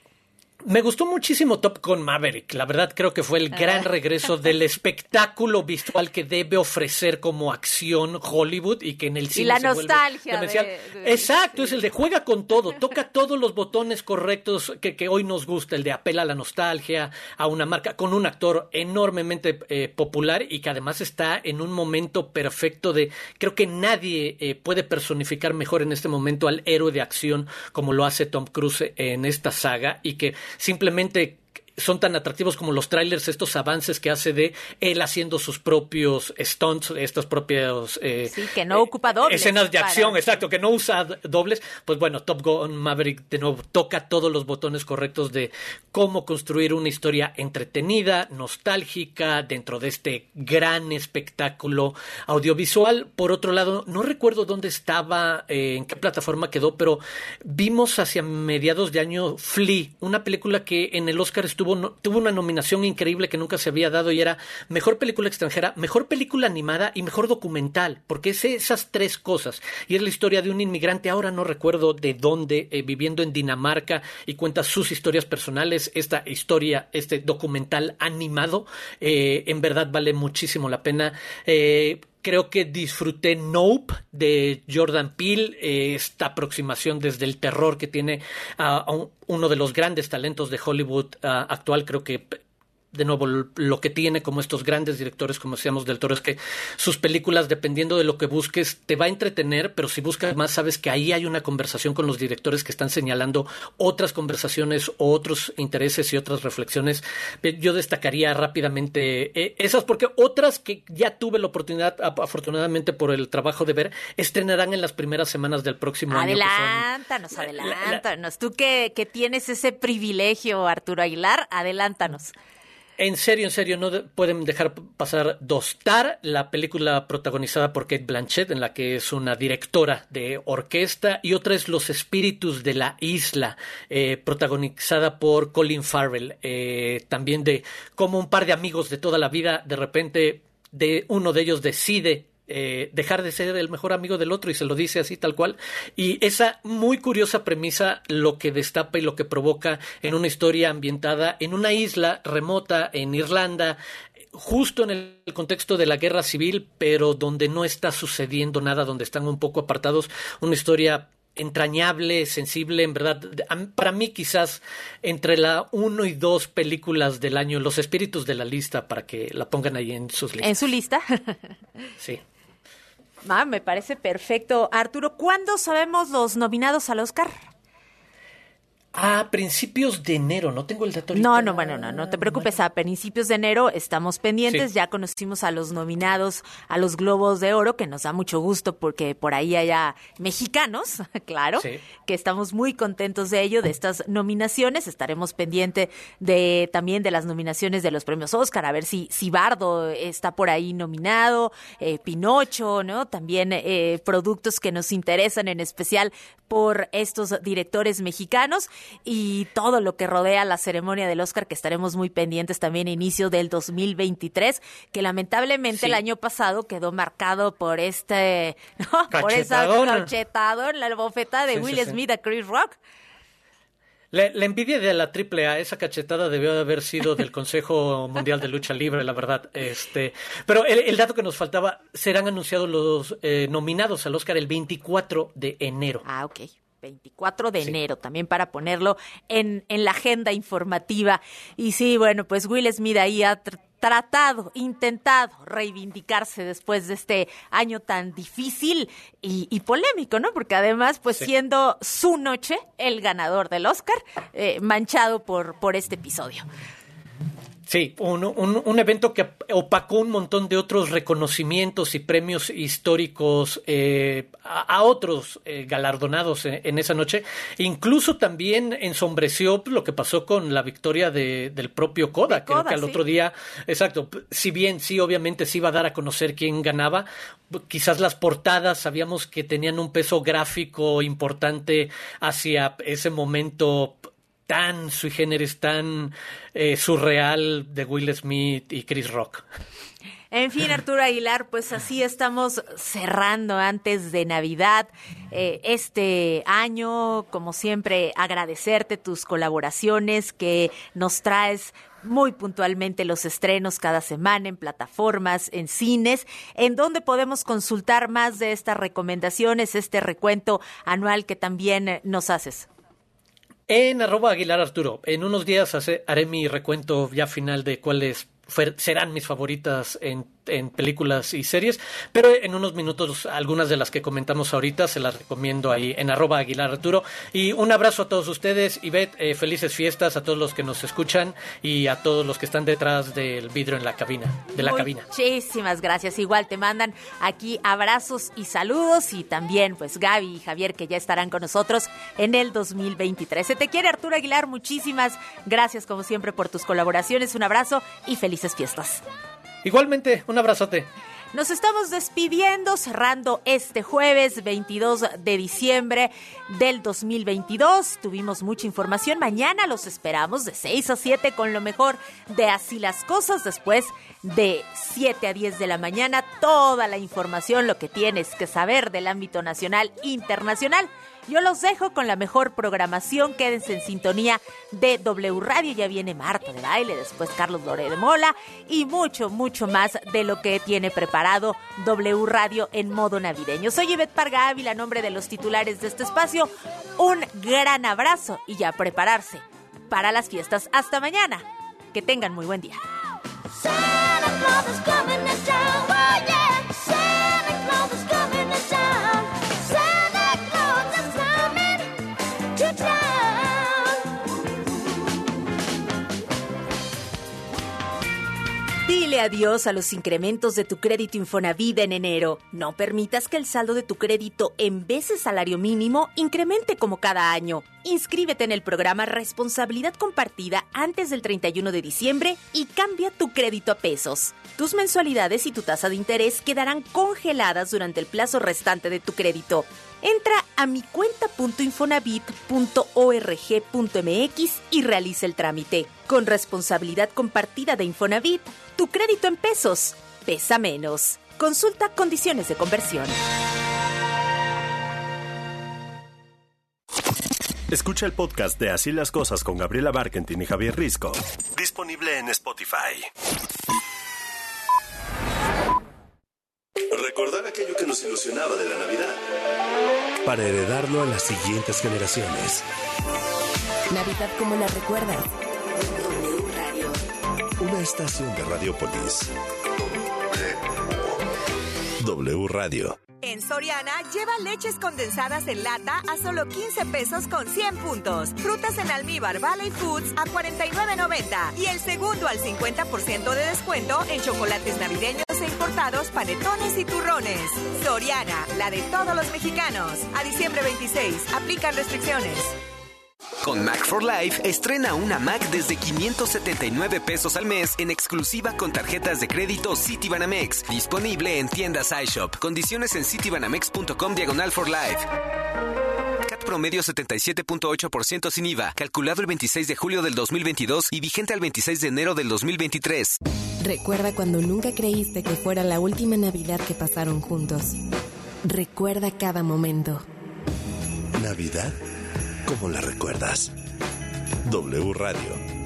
Me gustó muchísimo Top Gun Maverick. La verdad creo que fue el gran regreso del espectáculo visual que debe ofrecer como acción Hollywood y que en el cine y la se nostalgia vuelve de, de, exacto, sí. Es el de juega con todo, toca todos los botones correctos que, que hoy nos gusta, el de apela a la nostalgia, a una marca, con un actor enormemente eh, popular y que además está en un momento perfecto de, creo que nadie eh, puede personificar mejor en este momento al héroe de acción como lo hace Tom Cruise en esta saga, y que simplemente son tan atractivos como los trailers, estos avances que hace de él haciendo sus propios stunts, estos propios eh, sí, que no ocupa dobles, escenas de acción, para... exacto, que no usa dobles. Pues bueno, Top Gun Maverick de nuevo toca todos los botones correctos de cómo construir una historia entretenida, nostálgica, dentro de este gran espectáculo audiovisual. Por otro lado, no recuerdo dónde estaba, eh, en qué plataforma quedó, pero vimos hacia mediados de año Flea, una película que en el Oscar estuvo No, tuvo una nominación increíble que nunca se había dado, y era Mejor Película Extranjera, Mejor Película Animada y Mejor Documental, porque es esas tres cosas, y es la historia de un inmigrante, ahora no recuerdo de dónde, eh, viviendo en Dinamarca, y cuenta sus historias personales. Esta historia, este documental animado, eh, en verdad vale muchísimo la pena. eh, Creo que disfruté Nope de Jordan Peele, eh, esta aproximación desde el terror que tiene uh, a un, uno de los grandes talentos de Hollywood uh, actual. Creo que de nuevo, lo que tiene como estos grandes directores, como decíamos, del Toro, es que sus películas, dependiendo de lo que busques, te va a entretener, pero si buscas más, sabes que ahí hay una conversación con los directores que están señalando otras conversaciones, otros intereses y otras reflexiones. Yo destacaría rápidamente eh, esas, porque otras que ya tuve la oportunidad, afortunadamente por el trabajo de ver, estrenarán en las primeras semanas del próximo año. Adelántanos, son... adelántanos. Tú que, que tienes ese privilegio, Arturo Aguilar, adelántanos. En serio, en serio, no de- pueden dejar pasar dos. Tar, la película protagonizada por Cate Blanchett, en la que es una directora de orquesta, y otra es Los Espíritus de la Isla, eh, protagonizada por Colin Farrell, eh, también de cómo un par de amigos de toda la vida, de repente, de uno de ellos decide Eh, dejar de ser el mejor amigo del otro y se lo dice así tal cual, y esa muy curiosa premisa lo que destapa y lo que provoca en una historia ambientada en una isla remota en Irlanda, justo en el contexto de la guerra civil, pero donde no está sucediendo nada, donde están un poco apartados. Una historia entrañable, sensible, en verdad. Para mí, quizás entre la uno y dos películas del año, Los Espíritus de la Lista, para que la pongan ahí en sus listas. ¿En su lista? Sí. Ah, me parece perfecto. Arturo, ¿cuándo sabemos los nominados al Oscar? A principios de enero, no tengo el dato ahorita. No, no, bueno, no, no te preocupes, a principios de enero estamos pendientes, Sí. ya conocimos a los nominados a los Globos de Oro, que nos da mucho gusto porque por ahí haya mexicanos, claro, Sí. que estamos muy contentos de ello, de estas nominaciones. Estaremos pendientes de también de las nominaciones de los premios Oscar, a ver si, si Bardo está por ahí nominado, eh, Pinocho, ¿no? También eh, productos que nos interesan en especial por estos directores mexicanos, y todo lo que rodea la ceremonia del Oscar, que estaremos muy pendientes también a inicio del dos mil veintitrés, que lamentablemente Sí. el año pasado quedó marcado por este, ¿no? por esa Cachetadona. cachetadona, la bofetada de Sí, Will sí, sí. Smith a Chris Rock. La, la envidia de la triple A, esa cachetada debió de haber sido del Consejo Mundial de Lucha Libre, la verdad. Este, pero el, el dato que nos faltaba, serán anunciados los eh, nominados al Oscar el veinticuatro de enero. Ah, ok. veinticuatro de Sí. enero, también para ponerlo en, en la agenda informativa. Y sí, bueno, pues Will Smith ahí ha tr- tratado, intentado reivindicarse después de este año tan difícil y, y polémico, ¿no? Porque además, pues Sí. siendo su noche el ganador del Oscar, eh, manchado por, por este episodio. Sí, un, un, un evento que opacó un montón de otros reconocimientos y premios históricos eh, a, a otros eh, galardonados en, en esa noche. Incluso también ensombreció lo que pasó con la victoria de, del propio Coda, De creo Coda, que al sí. otro día, exacto, si bien sí, obviamente se iba a dar a conocer quién ganaba, quizás las portadas sabíamos que tenían un peso gráfico importante hacia ese momento tan sui generis, tan eh, surreal de Will Smith y Chris Rock. En fin, Arturo Aguilar, pues así estamos cerrando antes de Navidad eh, este año. Como siempre, agradecerte tus colaboraciones que nos traes muy puntualmente los estrenos cada semana en plataformas, en cines, en donde podemos consultar más de estas recomendaciones, este recuento anual que también eh, nos haces. En arroba Aguilar Arturo. En unos días hace, haré mi recuento ya final de cuáles fer- serán mis favoritas en, en películas y series, pero en unos minutos algunas de las que comentamos ahorita se las recomiendo ahí en arroba Aguilar Arturo. Y un abrazo a todos ustedes, Ivette, eh, felices fiestas a todos los que nos escuchan y a todos los que están detrás del vidrio en la cabina, de la cabina. Muchísimas gracias. Igual te mandan aquí abrazos y saludos, y también pues Gaby y Javier, que ya estarán con nosotros en el dos mil veintitrés. Se te quiere, Arturo Aguilar, muchísimas gracias como siempre por tus colaboraciones. Un abrazo y felices fiestas. Igualmente, un abrazote. Nos estamos despidiendo, cerrando este jueves veintidós de diciembre del dos mil veintidós. Tuvimos mucha información. Mañana los esperamos de seis a siete con lo mejor de Así las Cosas. Después de siete a diez de la mañana, toda la información, lo que tienes que saber del ámbito nacional e internacional. Yo los dejo con la mejor programación. Quédense en sintonía de W Radio. Ya viene Marta de Baile, después Carlos Lore de Mola y mucho, mucho más de lo que tiene preparado W Radio en modo navideño. Soy Ivette Parga Ávila, a nombre de los titulares de este espacio. Un gran abrazo y ya prepararse para las fiestas. Hasta mañana. Que tengan muy buen día. Santa Claus is coming to town. Oh yeah, Santa Claus is coming to town. Santa Claus is coming to town. Dile adiós a los incrementos de tu crédito Infonavit en enero. No permitas que el saldo de tu crédito en vez de salario mínimo incremente como cada año. Inscríbete en el programa Responsabilidad Compartida antes del treinta y uno de diciembre y cambia tu crédito a pesos. Tus mensualidades y tu tasa de interés quedarán congeladas durante el plazo restante de tu crédito. Entra a mi cuenta punto infonavit punto org punto mx y realiza el trámite. Con Responsabilidad Compartida de Infonavit, tu crédito en pesos pesa menos. Consulta condiciones de conversión. Escucha el podcast de Así las Cosas con Gabriela Barkentin y Javier Risco. Disponible en Spotify. Recordar aquello que nos ilusionaba de la Navidad. Para heredarlo a las siguientes generaciones. Navidad como la recuerdas. W Radio. Una estación de Radiopolis. W Radio. En Soriana, lleva leches condensadas en lata a solo quince pesos con cien puntos. Frutas en almíbar Valley Foods a cuarenta y nueve noventa. Y el segundo al cincuenta por ciento de descuento en chocolates navideños e importados, panetones y turrones. Soriana, la de todos los mexicanos. A diciembre veintiséis, aplican restricciones. Con Mac for Life, estrena una Mac desde quinientos setenta y nueve pesos al mes en exclusiva con tarjetas de crédito Citibanamex. Disponible en tiendas iShop. Condiciones en citibanamex punto com diagonal for life. C A T promedio setenta y siete punto ocho por ciento sin I V A. Calculado el veintiséis de julio del dos mil veintidós y vigente al veintiséis de enero del dos mil veintitrés. Recuerda cuando nunca creíste que fuera la última Navidad que pasaron juntos. Recuerda cada momento. Navidad, ¿cómo la recuerdas? W Radio.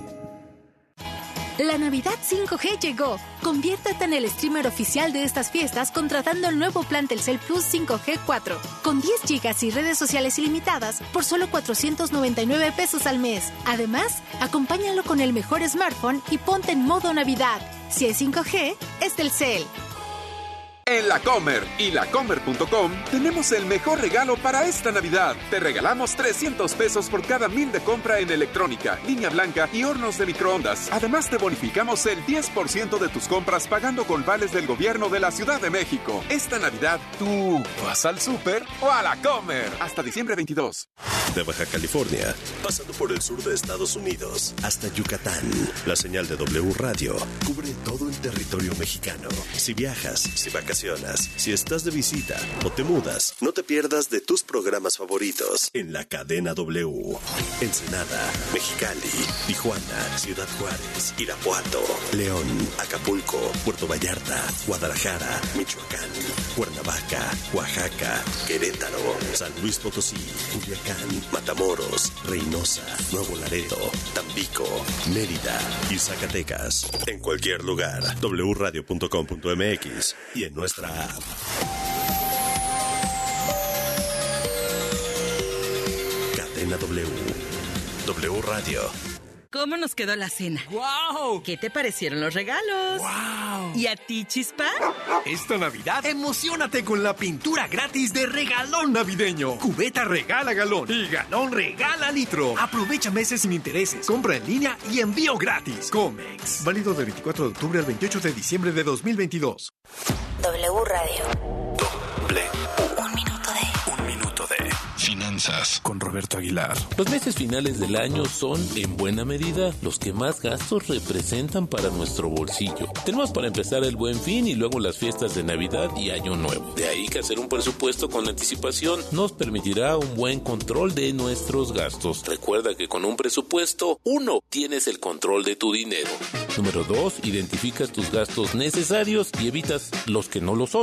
La Navidad cinco G llegó. Conviértete en el streamer oficial de estas fiestas contratando el nuevo plan Telcel Plus cinco G cuatro. Con diez gigas y redes sociales ilimitadas por solo cuatrocientos noventa y nueve pesos al mes. Además, acompáñalo con el mejor smartphone y ponte en modo Navidad. Si es cinco G, es Telcel. En La Comer y lacomer punto com tenemos el mejor regalo para esta Navidad. Te regalamos trescientos pesos por cada mil de compra en electrónica, línea blanca y hornos de microondas. Además, te bonificamos el diez por ciento de tus compras pagando con vales del gobierno de la Ciudad de México. Esta Navidad, ¿tú vas al súper o a La Comer? Hasta diciembre veintidós. De Baja California, pasando por el sur de Estados Unidos, hasta Yucatán. La señal de W Radio cubre todo el territorio mexicano. Si viajas, si vacacionas, si estás de visita o te mudas, no te pierdas de tus programas favoritos en la cadena W. Ensenada, Mexicali, Tijuana, Ciudad Juárez, Irapuato, León, Acapulco, Puerto Vallarta, Guadalajara, Michoacán, Cuernavaca, Oaxaca, Querétaro, San Luis Potosí, Culiacán, Matamoros, Reynosa, Nuevo Laredo, Tampico, Mérida y Zacatecas. En cualquier lugar, w radio punto com punto m x y en nuestra app. Cadena W. W Radio. ¿Cómo nos quedó la cena? ¡Guau! ¿Qué te parecieron los regalos? ¡Guau! ¿Y a ti, Chispa? Esta Navidad, emocionate con la pintura gratis de Regalón Navideño. Cubeta regala galón y galón regala litro. Aprovecha meses sin intereses, compra en línea y envío gratis. Comex. Válido del veinticuatro de octubre al veintiocho de diciembre de dos mil veintidós. W Radio. W. Un minuto de... Un minuto de... Finanzas con Roberto Aguilar. Los meses finales del año son, en buena medida, los que más gastos representan para nuestro bolsillo. Tenemos para empezar el Buen Fin y luego las fiestas de Navidad y Año Nuevo. De ahí que hacer un presupuesto con anticipación nos permitirá un buen control de nuestros gastos. Recuerda que con un presupuesto, uno, tienes el control de tu dinero. Número dos, identificas tus gastos necesarios y evitas los que no lo son.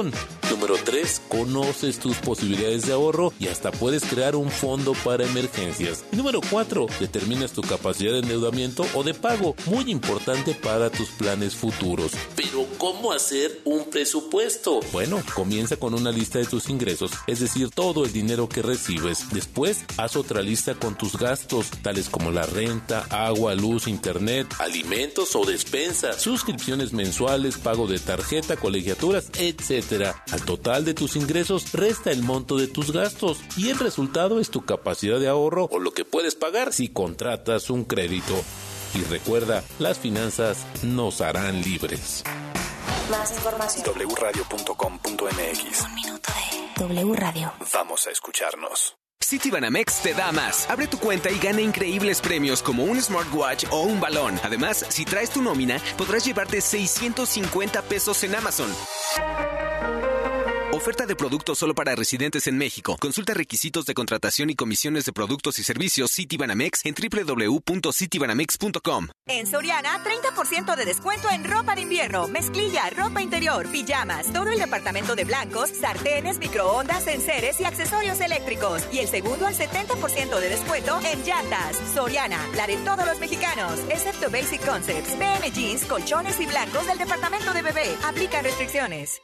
Número tres, conoces tus posibilidades de ahorro y hasta puedes crear un fondo para emergencias. Y número cuatro, determinas tu capacidad de endeudamiento o de pago, muy importante para tus planes futuros. Pero, ¿cómo hacer un presupuesto? Bueno, comienza con una lista de tus ingresos, es decir, todo el dinero que recibes. Después, haz otra lista con tus gastos, tales como la renta, agua, luz, internet, alimentos o despensa, suscripciones mensuales, pago de tarjeta, colegiaturas, etcétera. Al total de tus ingresos, resta el monto de tus gastos y el resultado es tu capacidad de ahorro o lo que puedes pagar si contratas un crédito. Y recuerda, las finanzas nos harán libres. Más información. doble u radio punto com punto m x. Un minuto de W Radio. Vamos a escucharnos. Citibanamex te da más. Abre tu cuenta y gana increíbles premios como un smartwatch o un balón. Además, si traes tu nómina, podrás llevarte seiscientos cincuenta pesos en Amazon. Oferta de productos solo para residentes en México. Consulta requisitos de contratación y comisiones de productos y servicios Citibanamex en doble u doble u doble u punto citibanamex punto com. En Soriana, treinta por ciento de descuento en ropa de invierno, mezclilla, ropa interior, pijamas, todo el departamento de blancos, sartenes, microondas, enseres y accesorios eléctricos. Y el segundo al setenta por ciento de descuento en llantas. Soriana, la de todos los mexicanos, excepto Basic Concepts, B M Jeans, colchones y blancos del departamento de bebé. Aplica restricciones.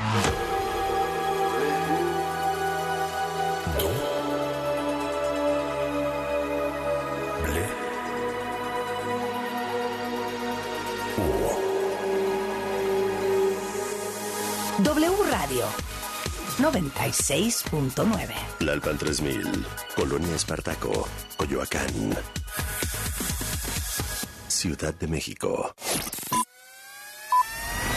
W Radio noventa y seis punto nueve. Lalpan tres mil, Colonia Espartaco, Coyoacán, Ciudad de México.